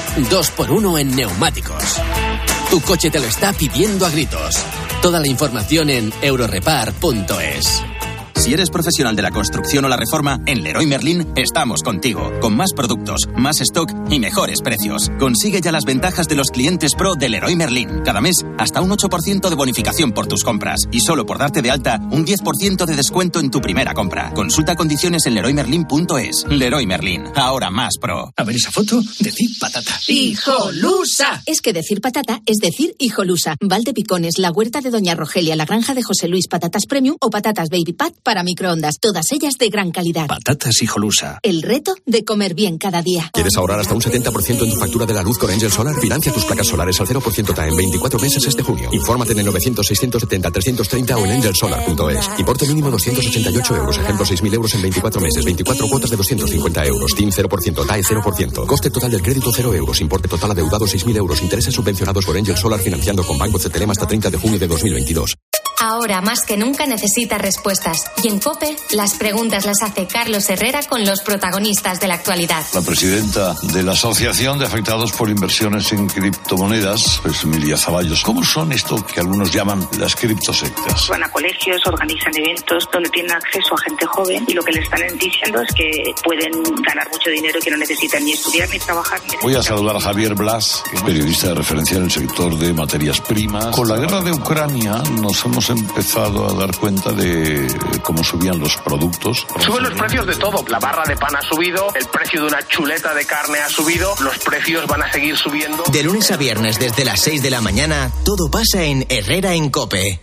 2x1 en neumáticos. Tu coche te lo está pidiendo a gritos. Toda la información en eurorepar.es.
Si eres profesional de la construcción o la reforma, en Leroy Merlin estamos contigo, con más productos, más stock y mejores precios. Consigue ya las ventajas de los clientes pro de Leroy Merlin. Cada mes, hasta un 8% de bonificación por tus compras. Y solo por darte de alta, un 10% de descuento en tu primera compra. Consulta condiciones en leroymerlin.es. Leroy Merlin, ahora más pro.
A ver esa foto, decir patata.
¡Hijolusa! Es que decir patata es decir hijolusa. Valdepicones, la huerta de Doña Rogelia, la granja de José Luis, patatas premium o patatas Baby Pat para microondas, todas ellas de gran calidad.
Patatas Hijolusa.
El reto de comer bien cada día.
¿Quieres ahorrar hasta un 70% en tu factura de la luz con Angel Solar? Financia tus placas solares al 0% TAE en 24 meses este junio. Infórmate en el 900-670-330 o en angelsolar.es. Importe mínimo 288 euros. Ejemplo, 6.000 euros en 24 meses. 24 cuotas de 250 euros. TIN 0%, TAE 0%. Coste total del crédito 0 euros. Importe total adeudado 6.000 euros. Intereses subvencionados por Angel Solar financiando con Banco CTLM hasta 30 de junio de 2022.
Ahora más que nunca necesita respuestas. Y en COPE, las preguntas las hace Carlos Herrera con los protagonistas de la actualidad.
La presidenta de la Asociación de Afectados por Inversiones en Criptomonedas, es Emilia Zaballos. ¿Cómo son esto que algunos llaman las criptosectas?
Van a colegios, organizan eventos donde tienen acceso a gente joven y lo que les están diciendo es que pueden ganar mucho dinero y que no necesitan ni estudiar ni trabajar.
Voy a saludar a Javier Blas, que es periodista de referencia en el sector de materias primas. Con la guerra de Ucrania nos hemos empezado a dar cuenta de cómo subían los productos.
Suben los precios de todo. La barra de pan ha subido, el precio de una chuleta de carne ha subido, los precios van a seguir subiendo.
De lunes a viernes desde las 6 de la mañana, todo pasa en Herrera en COPE.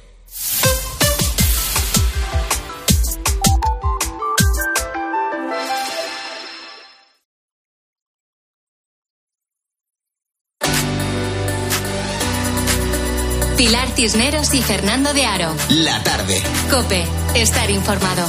Pilar Cisneros y Fernando de Aro.
La tarde.
COPE. Estar informado.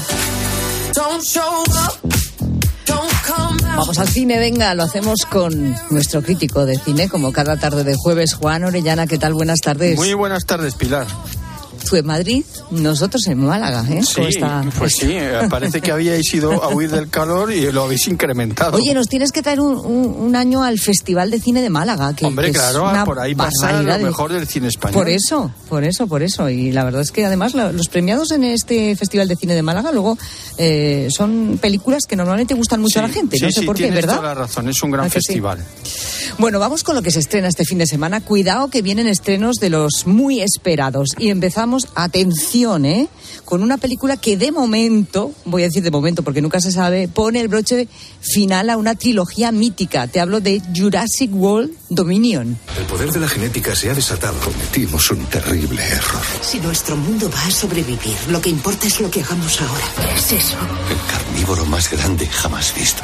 Vamos al cine, venga, lo hacemos con nuestro crítico de cine, como cada tarde de jueves, Juan Orellana. ¿Qué tal? Buenas tardes.
Muy buenas tardes, Pilar.
Tú en Madrid, nosotros en Málaga, ¿eh?
Sí, pues sí, parece que habíais ido a huir del calor y lo habéis incrementado.
Oye, nos tienes que traer un año al Festival de Cine de Málaga.
Hombre, claro, por ahí pasa lo mejor del cine español.
Por eso. Y la verdad es que además los premiados en este Festival de Cine de Málaga luego son películas que normalmente gustan mucho a la gente. No sé por qué, ¿verdad?
Toda la razón, es un gran festival.
Sí. Bueno, vamos con lo que se estrena este fin de semana. Cuidado que vienen estrenos de los muy esperados. Y empezamos, atención, con una película que de momento, voy a decir de momento porque nunca se sabe, pone el broche final a una trilogía mítica. Te hablo de Jurassic World Dominion.
El poder de la genética se ha desatado. Cometimos un terrible error.
Si nuestro mundo va a sobrevivir, lo que importa es lo que hagamos ahora. ¿Qué es eso?
El carnívoro más grande jamás visto.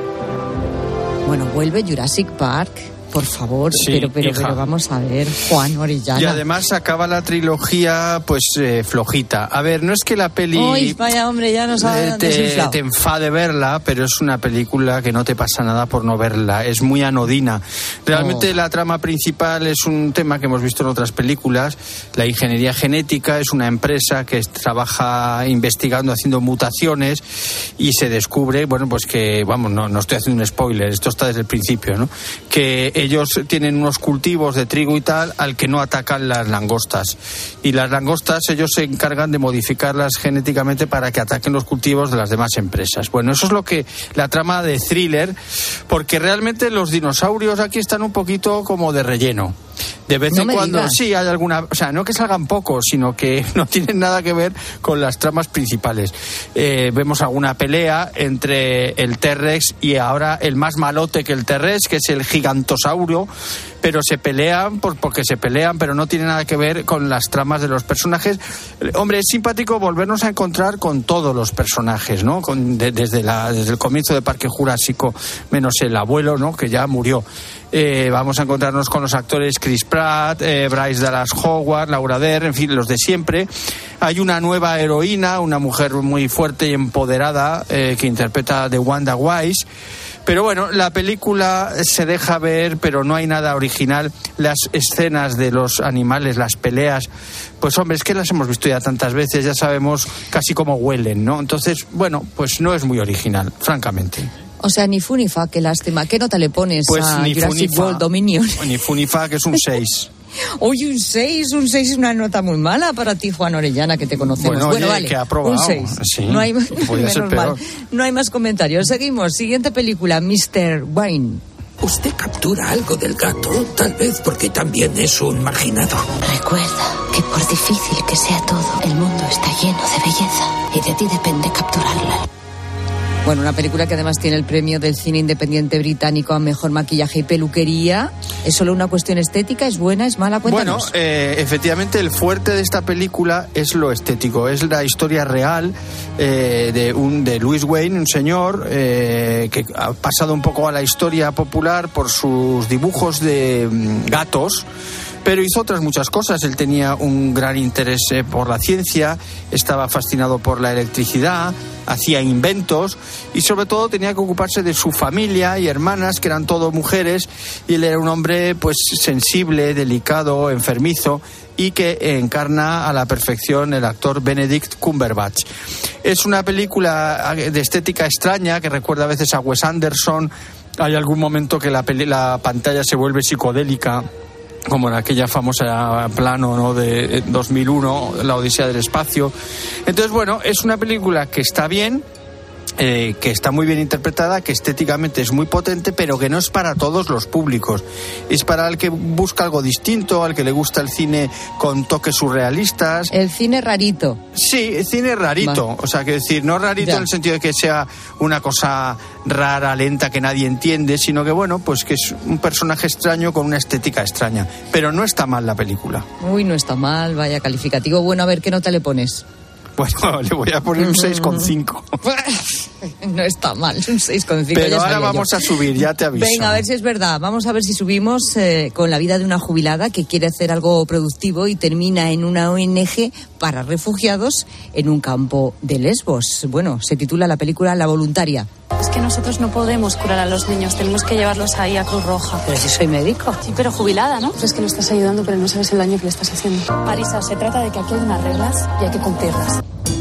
Bueno, vuelve Jurassic Park. Por favor,
sí,
pero vamos a ver, Juan Orellana.
Y además acaba la trilogía, pues, flojita. A ver, no es que la peli...
¡Uy, vaya hombre, ya nos ha desinflado!
Te enfade verla, pero es una película que no te pasa nada por no verla. Es muy anodina. Realmente la trama principal es un tema que hemos visto en otras películas. La ingeniería genética es una empresa que trabaja investigando, haciendo mutaciones, y se descubre, bueno, pues que, vamos, no estoy haciendo un spoiler, esto está desde el principio, ¿no? Que ellos tienen unos cultivos de trigo y tal al que no atacan las langostas. Y las langostas ellos se encargan de modificarlas genéticamente para que ataquen los cultivos de las demás empresas. Bueno, eso es lo que la trama de thriller, porque realmente los dinosaurios aquí están un poquito como de relleno. De vez en cuando sí hay alguna, o sea, no que salgan pocos, sino que no tienen nada que ver con las tramas principales. Vemos alguna pelea entre el T-Rex y ahora el más malote que el T-Rex, que es el gigantosaurio, pero se pelean porque se pelean, pero no tiene nada que ver con las tramas de los personajes. Hombre, es simpático volvernos a encontrar con todos los personajes, ¿no? Desde el comienzo de Parque Jurásico, menos el abuelo, ¿no? Que ya murió. Vamos a encontrarnos con los actores Chris Pratt, Bryce Dallas Howard, Laura Dern, en fin, los de siempre. Hay una nueva heroína, una mujer muy fuerte y empoderada, que interpreta de Wanda Wise. Pero bueno, la película se deja ver, pero no hay nada original. Las escenas de los animales, las peleas, pues hombre, es que las hemos visto ya tantas veces, ya sabemos casi cómo huelen, ¿no? Entonces, bueno, pues no es muy original, francamente.
O sea, ni fu ni fa, qué lástima. ¿Qué nota le pones
pues
a
ni
Jurassic World Dominion?
Ni fu ni fa, que es un 6.
Oye, un 6 es una nota muy mala para ti, Juan Orellana, que te conocemos.
Bueno, oye,
vale,
que ha aprobado.
Un 6.
Sí,
no hay,
podría ser peor.
No hay más comentarios. Seguimos. Siguiente película, Mr. Wine.
Usted captura algo del gato, tal vez porque también es un marginado.
Recuerda que por difícil que sea todo, el mundo está lleno de belleza y de ti depende capturarla.
Bueno, una película que además tiene el premio del cine independiente británico a mejor maquillaje y peluquería. ¿Es solo una cuestión estética? ¿Es buena? ¿Es mala? Cuéntanos.
Bueno, efectivamente el fuerte de esta película es lo estético. Es la historia real de Louis Wayne, un señor que ha pasado un poco a la historia popular por sus dibujos de gatos. Pero hizo otras muchas cosas. Él tenía un gran interés por la ciencia, estaba fascinado por la electricidad, hacía inventos y sobre todo tenía que ocuparse de su familia y hermanas, que eran todo mujeres, y él era un hombre pues sensible, delicado, enfermizo, y que encarna a la perfección el actor Benedict Cumberbatch. Es una película de estética extraña que recuerda a veces a Wes Anderson. Hay algún momento que la pantalla se vuelve psicodélica, como en aquella famosa plano, ¿no?, de 2001, La Odisea del Espacio. Entonces, bueno, es una película que está bien, que está muy bien interpretada, que estéticamente es muy potente, pero que no es para todos los públicos. Es para el que busca algo distinto, al que le gusta el cine con toques surrealistas.
El cine rarito.
Sí, el cine rarito. Vale. O sea, que decir, no rarito en el sentido de que sea una cosa rara, lenta, que nadie entiende, sino que, bueno, pues que es un personaje extraño con una estética extraña. Pero no está mal la película.
Uy, no está mal, vaya calificativo. Bueno, a ver, ¿qué nota le pones?
Bueno, le voy a poner un 6,5.
No está mal, un 6,5.
Pero ahora vamos a subir, ya te aviso.
Venga, a ver si es verdad. Vamos a ver si subimos con la vida de una jubilada que quiere hacer algo productivo y termina en una ONG para refugiados en un campo de Lesbos. Bueno, se titula la película La Voluntaria.
Es que nosotros no podemos curar a los niños, tenemos que llevarlos ahí a Cruz Roja.
Pero si soy médico.
Sí, pero jubilada, ¿no? Pues es que lo estás ayudando, pero no sabes el daño que le estás haciendo. Marisa, se trata de que aquí hay unas reglas y hay que cumplirlas.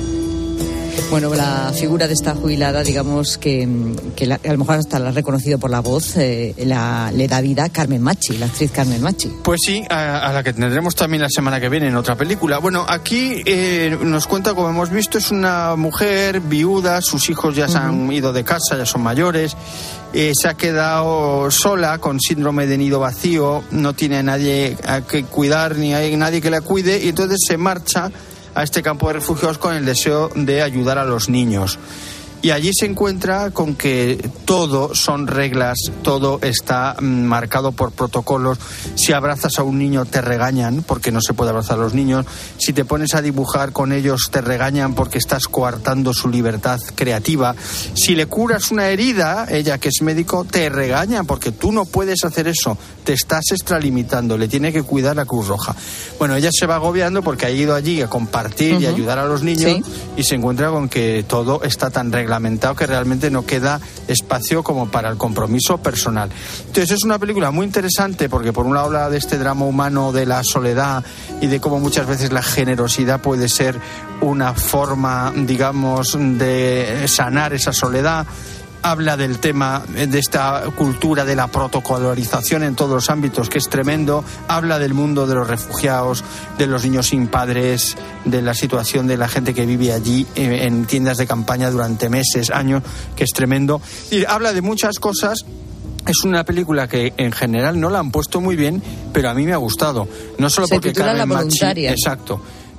Bueno, la figura de esta jubilada, digamos que a lo mejor hasta la has reconocido por la voz, le da vida a Carmen Machi, la actriz Carmen Machi.
Pues sí, a la que tendremos también la semana que viene en otra película. Bueno, aquí nos cuenta, como hemos visto, es una mujer viuda, sus hijos ya se han ido de casa, ya son mayores, se ha quedado sola con síndrome de nido vacío, no tiene a nadie a que cuidar ni hay nadie que la cuide, y entonces se marcha a este campo de refugiados con el deseo de ayudar a los niños. Y allí se encuentra con que todo son reglas, todo está marcado por protocolos. Si abrazas a un niño te regañan porque no se puede abrazar a los niños. Si te pones a dibujar con ellos te regañan porque estás coartando su libertad creativa. Si le curas una herida, ella que es médico, te regaña porque tú no puedes hacer eso. Te estás extralimitando, le tiene que cuidar la Cruz Roja. Bueno, ella se va agobiando porque ha ido allí a compartir y ayudar a los niños, y se encuentra con que todo está tan reglamentado que realmente no queda espacio como para el compromiso personal. Entonces es una película muy interesante porque por un lado habla de este drama humano de la soledad y de cómo muchas veces la generosidad puede ser una forma, digamos, de sanar esa soledad. Habla del tema de esta cultura de la protocolarización en todos los ámbitos, que es tremendo. Habla del mundo de los refugiados, de los niños sin padres, de la situación de la gente que vive allí en tiendas de campaña durante meses, años, que es tremendo. Y habla de muchas cosas. Es una película que en general no la han puesto muy bien, pero a mí me ha gustado. No solo porque
titula La Voluntaria.
Exacto.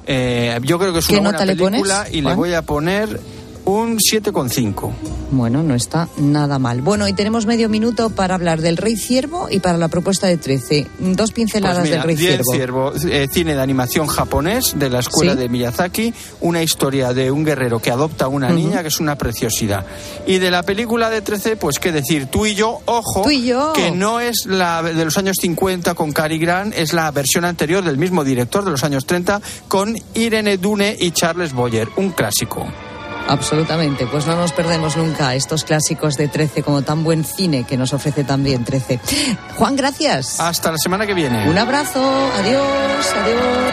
Yo creo que es una buena película y le voy a poner un 7,5.
Bueno, no está nada mal. Bueno, y tenemos medio minuto para hablar del Rey Ciervo y para la propuesta de 13. Dos pinceladas del Rey Ciervo.
Cine de animación japonés de la escuela de Miyazaki, una historia de un guerrero que adopta a una niña que es una preciosidad. Y de la película de 13, pues qué decir, Tú y yo, ojo, que no es la de los años 50 con Cary Grant, es la versión anterior del mismo director de los años 30 con Irene Dunne y Charles Boyer, un clásico.
Absolutamente, pues no nos perdemos nunca estos clásicos de 13 como tan buen cine que nos ofrece también 13. Juan, gracias.
Hasta la semana que viene.
Un abrazo, adiós, adiós.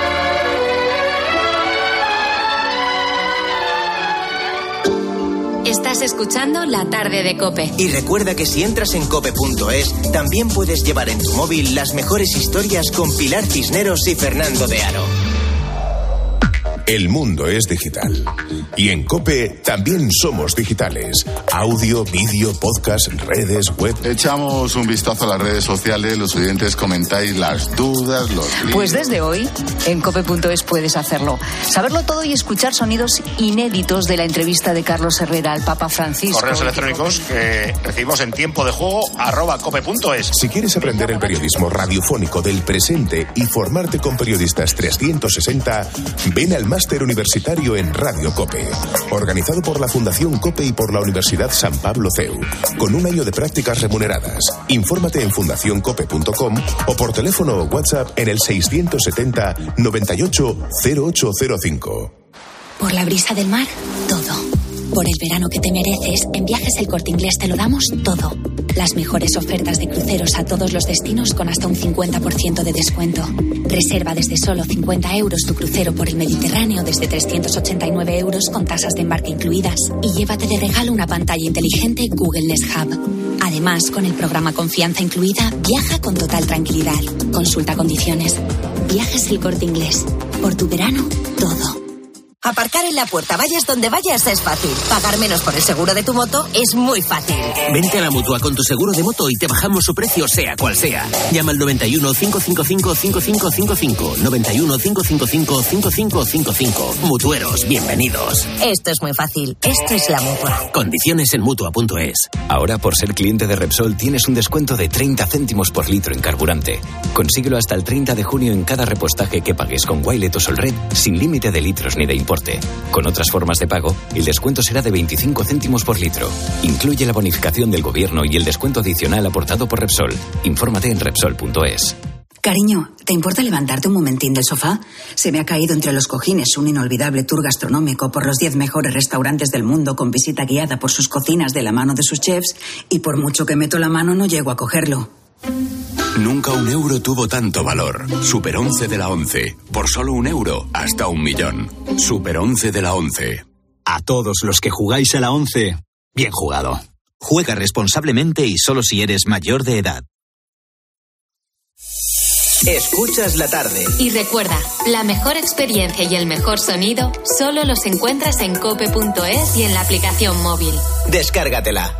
Estás escuchando La Tarde de COPE.
Y recuerda que si entras en cope.es, también puedes llevar en tu móvil las mejores historias con Pilar Cisneros y Fernando de Aro.
El mundo es digital. Y en COPE también somos digitales. Audio, vídeo, podcast, redes, web.
Echamos un vistazo a las redes sociales, los oyentes comentáis las dudas, los links.
Pues desde hoy, en cope.es puedes hacerlo. Saberlo todo y escuchar sonidos inéditos de la entrevista de Carlos Herrera al Papa Francisco.
Correos electrónicos que recibimos en tiempo de juego @cope.es.
Si quieres aprender el periodismo radiofónico del presente y formarte con periodistas 360, ven al Máster Universitario en Radio COPE, organizado por la Fundación COPE y por la Universidad San Pablo CEU, con un año de prácticas remuneradas. Infórmate en fundacioncope.com o por teléfono o WhatsApp en el 670 98 0805.
Por la brisa del mar, todo. Por el verano que te mereces, en Viajes El Corte Inglés te lo damos todo. Las mejores ofertas de cruceros a todos los destinos con hasta un 50% de descuento. Reserva desde solo 50 euros tu crucero por el Mediterráneo desde 389 euros con tasas de embarque incluidas. Y llévate de regalo una pantalla inteligente Google Nest Hub. Además, con el programa Confianza incluida, viaja con total tranquilidad. Consulta condiciones. Viajes El Corte Inglés. Por tu verano, todo.
Aparcar en la puerta, vayas donde vayas, es fácil. Pagar menos por el seguro de tu moto es muy fácil.
Vente a la Mutua con tu seguro de moto y te bajamos su precio sea cual sea. Llama al 91 555 5555. 91 555 5555. Mutueros, bienvenidos.
Esto es muy fácil. Esto es la Mutua.
Condiciones en Mutua.es.
Ahora, por ser cliente de Repsol, tienes un descuento de 30 céntimos por litro en carburante. Consíguelo hasta el 30 de junio en cada repostaje que pagues con Wilet o Solred, sin límite de litros ni de importe. Con otras formas de pago, el descuento será de 25 céntimos por litro. Incluye la bonificación del gobierno y el descuento adicional aportado por Repsol. Infórmate en Repsol.es.
Cariño, ¿te importa levantarte un momentín del sofá? Se me ha caído entre los cojines un inolvidable tour gastronómico por los 10 mejores restaurantes del mundo con visita guiada por sus cocinas de la mano de sus chefs y por mucho que meto la mano no llego a cogerlo.
Nunca un euro tuvo tanto valor. Super 11 de la 11. Por solo €1, hasta 1.000.000. Super 11 de la 11.
A todos los que jugáis a la 11, bien jugado. Juega responsablemente y solo si eres mayor de edad.
Escuchas la tarde.
Y recuerda, la mejor experiencia y el mejor sonido solo los encuentras en cope.es y en la aplicación móvil.
Descárgatela.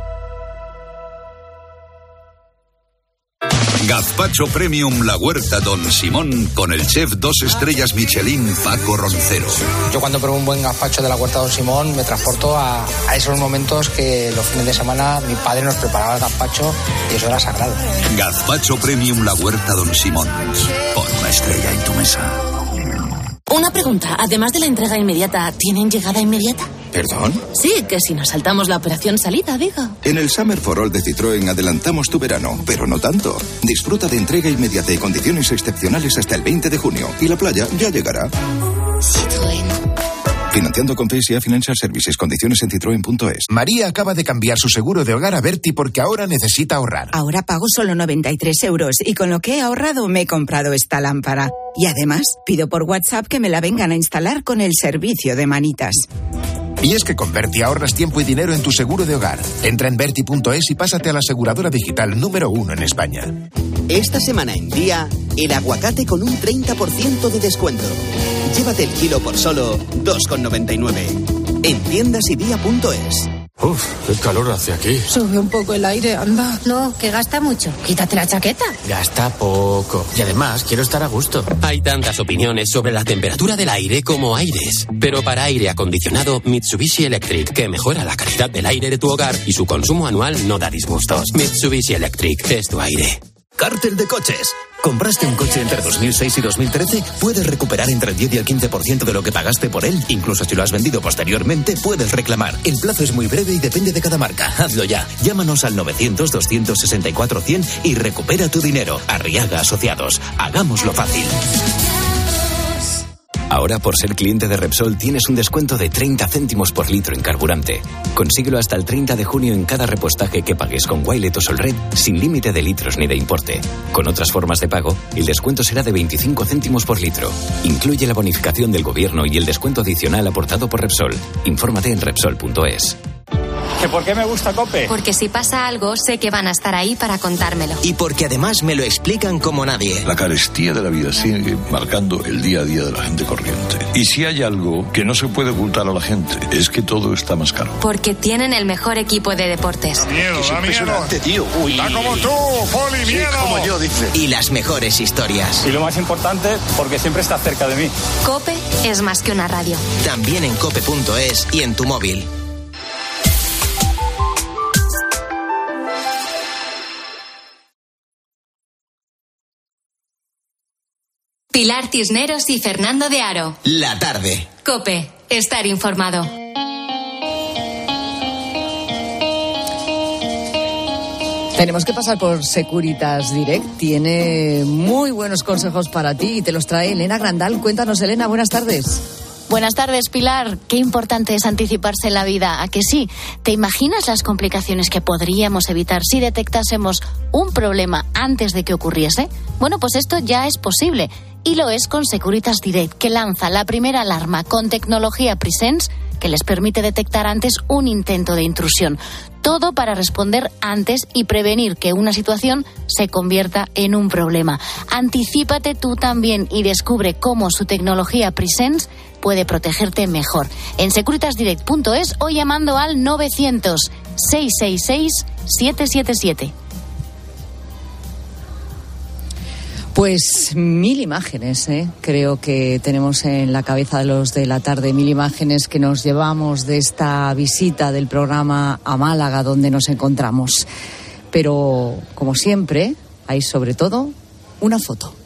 Gazpacho Premium La Huerta Don Simón con el chef 2 estrellas Michelin Paco Roncero.
Yo cuando pruebo un buen gazpacho de La Huerta Don Simón me transporto a esos momentos que los fines de semana mi padre nos preparaba el gazpacho y eso era sagrado.
Gazpacho Premium La Huerta Don Simón. Pon una estrella en tu mesa.
Una pregunta, además de la entrega inmediata, ¿tienen llegada inmediata?
¿Perdón?
Sí, que si nos saltamos la operación salida, diga.
En el Summer for All de Citroën adelantamos tu verano, pero no tanto. Disfruta de entrega inmediata y condiciones excepcionales hasta el 20 de junio. Y la playa ya llegará.
Citroën.
Financiando con PSA Financial Services. Condiciones en citroen.es.
María acaba de cambiar su seguro de hogar a Berti porque ahora necesita ahorrar.
Ahora pago solo 93 euros y con lo que he ahorrado me he comprado esta lámpara. Y además pido por WhatsApp que me la vengan a instalar con el servicio de manitas.
Y es que con Berti ahorras tiempo y dinero en tu seguro de hogar. Entra en Berti.es y pásate a la aseguradora digital número 1 en España.
Esta semana en Día, el aguacate con un 30% de descuento. Llévate el kilo por solo 2,99. En tiendasidía.es.
Uf, qué calor hace aquí.
Sube un poco el aire, anda.
No, que gasta mucho. Quítate la chaqueta.
Gasta poco. Y además, quiero estar a gusto.
Hay tantas opiniones sobre la temperatura del aire como aires. Pero para aire acondicionado, Mitsubishi Electric, que mejora la calidad del aire de tu hogar y su consumo anual no da disgustos. Mitsubishi Electric es tu aire.
Cártel de coches. ¿Compraste un coche entre 2006 y 2013? Puedes recuperar entre el 10 y el 15% de lo que pagaste por él. Incluso si lo has vendido posteriormente, puedes reclamar. El plazo es muy breve y depende de cada marca. Hazlo ya. Llámanos al 900-264-100 y recupera tu dinero. Arriaga Asociados. Hagámoslo fácil.
Ahora, por ser cliente de Repsol, tienes un descuento de 30 céntimos por litro en carburante. Consíguelo hasta el 30 de junio en cada repostaje que pagues con Wilet o Solred, sin límite de litros ni de importe. Con otras formas de pago, el descuento será de 25 céntimos por litro. Incluye la bonificación del gobierno y el descuento adicional aportado por Repsol. Infórmate en Repsol.es.
¿Que por qué me gusta COPE?
Porque si pasa algo, sé que van a estar ahí para contármelo.
Y porque además me lo explican como nadie.
La carestía de la vida sigue marcando el día a día de la gente corriente. Y si hay algo que no se puede ocultar a la gente, es que todo está más caro.
Porque tienen el mejor equipo de deportes.
Da miedo,
Es
da
impresionante,
miedo.
tío. Uy.
Está como tú, Poli,
Sí,
miedo.
como yo, dice.
Y las mejores historias.
Y lo más importante, porque siempre está cerca de mí.
COPE es más que una radio.
También en cope.es y en tu móvil.
Pilar Cisneros y Fernando de Aro.
La tarde.
COPE, estar informado.
Tenemos que pasar por Securitas Direct. Tiene muy buenos consejos para ti y te los trae Elena Grandal. Cuéntanos, Elena, buenas tardes.
Buenas tardes, Pilar. Qué importante es anticiparse en la vida, ¿a que sí? ¿Te imaginas las complicaciones que podríamos evitar si detectásemos un problema antes de que ocurriese? Bueno, pues esto ya es posible. Y lo es con Securitas Direct, que lanza la primera alarma con tecnología Presence que les permite detectar antes un intento de intrusión. Todo para responder antes y prevenir que una situación se convierta en un problema. Anticípate tú también y descubre cómo su tecnología Presence puede protegerte mejor. En securitasdirect.es o llamando al 900-666-777.
Pues 1000 imágenes, creo que tenemos en la cabeza de los de la tarde, 1000 imágenes que nos llevamos de esta visita del programa a Málaga, donde nos encontramos. Pero, como siempre, hay sobre todo una foto.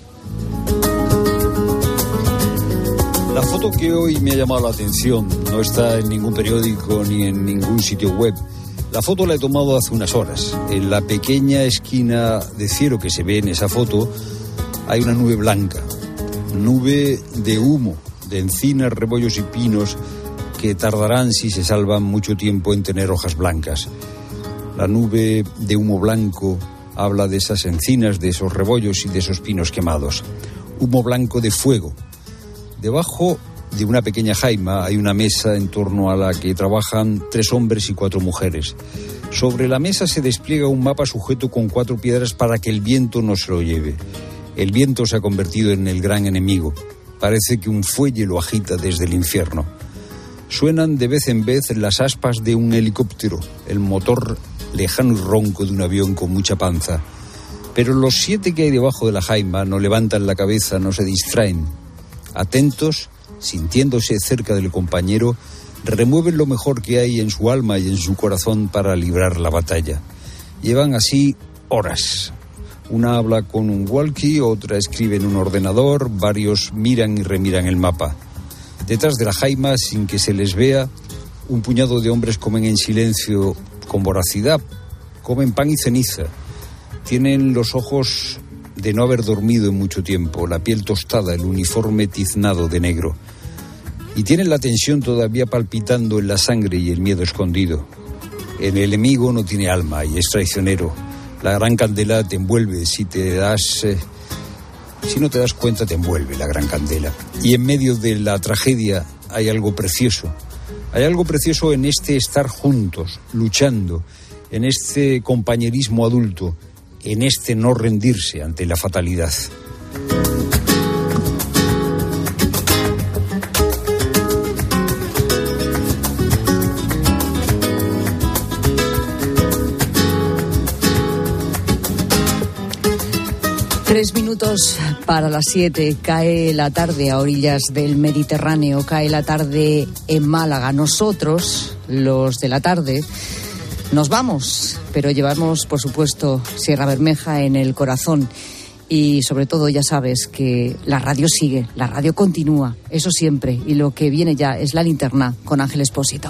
La foto que hoy me ha llamado la atención no está en ningún periódico ni en ningún sitio web. La foto la he tomado hace unas horas. En la pequeña esquina de cielo que se ve en esa foto hay una nube blanca, nube de humo, de encinas, rebollos y pinos que tardarán, si se salvan, mucho tiempo en tener hojas blancas. La nube de humo blanco habla de esas encinas, de esos rebollos y de esos pinos quemados. Humo blanco de fuego. Debajo de una pequeña jaima hay una mesa en torno a la que trabajan 3 hombres y 4 mujeres. Sobre la mesa se despliega un mapa sujeto con 4 piedras para que el viento no se lo lleve. El viento se ha convertido en el gran enemigo. Parece que un fuelle lo agita desde el infierno. Suenan de vez en vez las aspas de un helicóptero, el motor lejano y ronco de un avión con mucha panza. Pero los 7 que hay debajo de la jaima no levantan la cabeza, no se distraen. Atentos, sintiéndose cerca del compañero, remueven lo mejor que hay en su alma y en su corazón para librar la batalla. Llevan así horas. Una habla con un walkie, otra escribe en un ordenador, varios miran y remiran el mapa. Detrás de la jaima, sin que se les vea, un puñado de hombres comen en silencio, con voracidad. Comen pan y ceniza. Tienen los ojos de no haber dormido en mucho tiempo, la piel tostada, el uniforme tiznado de negro. Y tienen la tensión todavía palpitando en la sangre y el miedo escondido. El enemigo no tiene alma y es traicionero. La gran candela te envuelve, si no te das cuenta te envuelve la gran candela. Y en medio de la tragedia hay algo precioso. Hay algo precioso en este estar juntos, luchando, en este compañerismo adulto, en este no rendirse ante la fatalidad.
Tres minutos para las 7, cae la tarde a orillas del Mediterráneo, cae la tarde en Málaga. Nosotros, los de la tarde, nos vamos, pero llevamos, por supuesto, Sierra Bermeja en el corazón. Y sobre todo, ya sabes que la radio sigue, la radio continúa, eso siempre. Y lo que viene ya es la linterna con Ángel Expósito.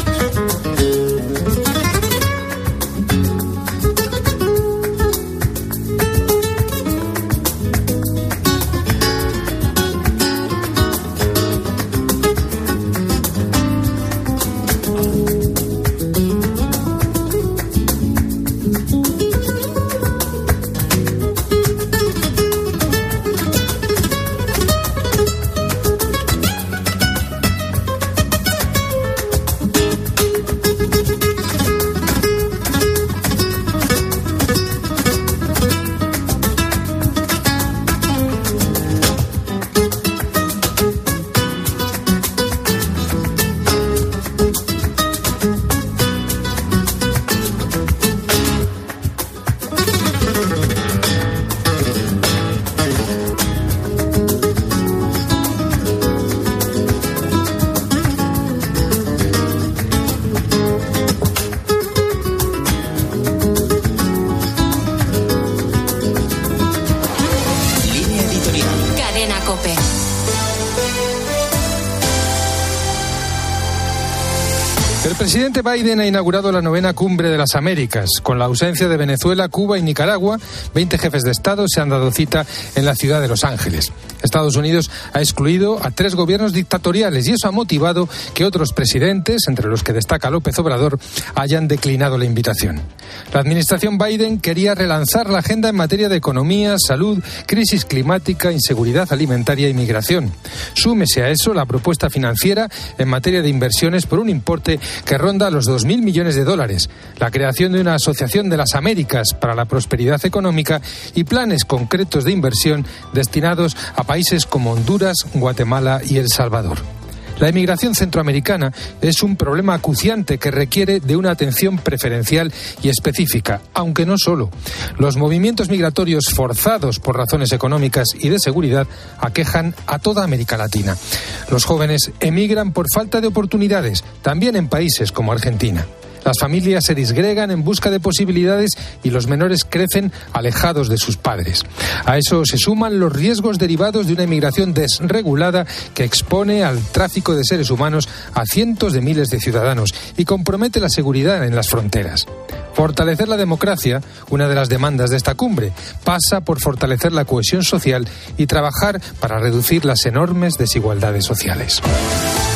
El presidente Biden ha inaugurado la 9ª Cumbre de las Américas. Con la ausencia de Venezuela, Cuba y Nicaragua, 20 jefes de Estado se han dado cita en la ciudad de Los Ángeles. Estados Unidos ha excluido a 3 gobiernos dictatoriales y eso ha motivado que otros presidentes, entre los que destaca López Obrador, hayan declinado la invitación. La administración Biden quería relanzar la agenda en materia de economía, salud, crisis climática, inseguridad alimentaria y migración. Súmese a eso la propuesta financiera en materia de inversiones por un importe que ronda los 2.000 millones de dólares, la creación de una asociación de las Américas para la prosperidad económica y planes concretos de inversión destinados a países como Honduras, Guatemala y El Salvador. La emigración centroamericana es un problema acuciante que requiere de una atención preferencial y específica, aunque no solo. Los movimientos migratorios forzados por razones económicas y de seguridad aquejan a toda América Latina. Los jóvenes emigran por falta de oportunidades, también en países como Argentina. Las familias se disgregan en busca de posibilidades y los menores crecen alejados de sus padres. A eso se suman los riesgos derivados de una emigración desregulada que expone al tráfico de seres humanos a cientos de miles de ciudadanos y compromete la seguridad en las fronteras. Fortalecer la democracia, una de las demandas de esta cumbre, pasa por fortalecer la cohesión social y trabajar para reducir las enormes desigualdades sociales.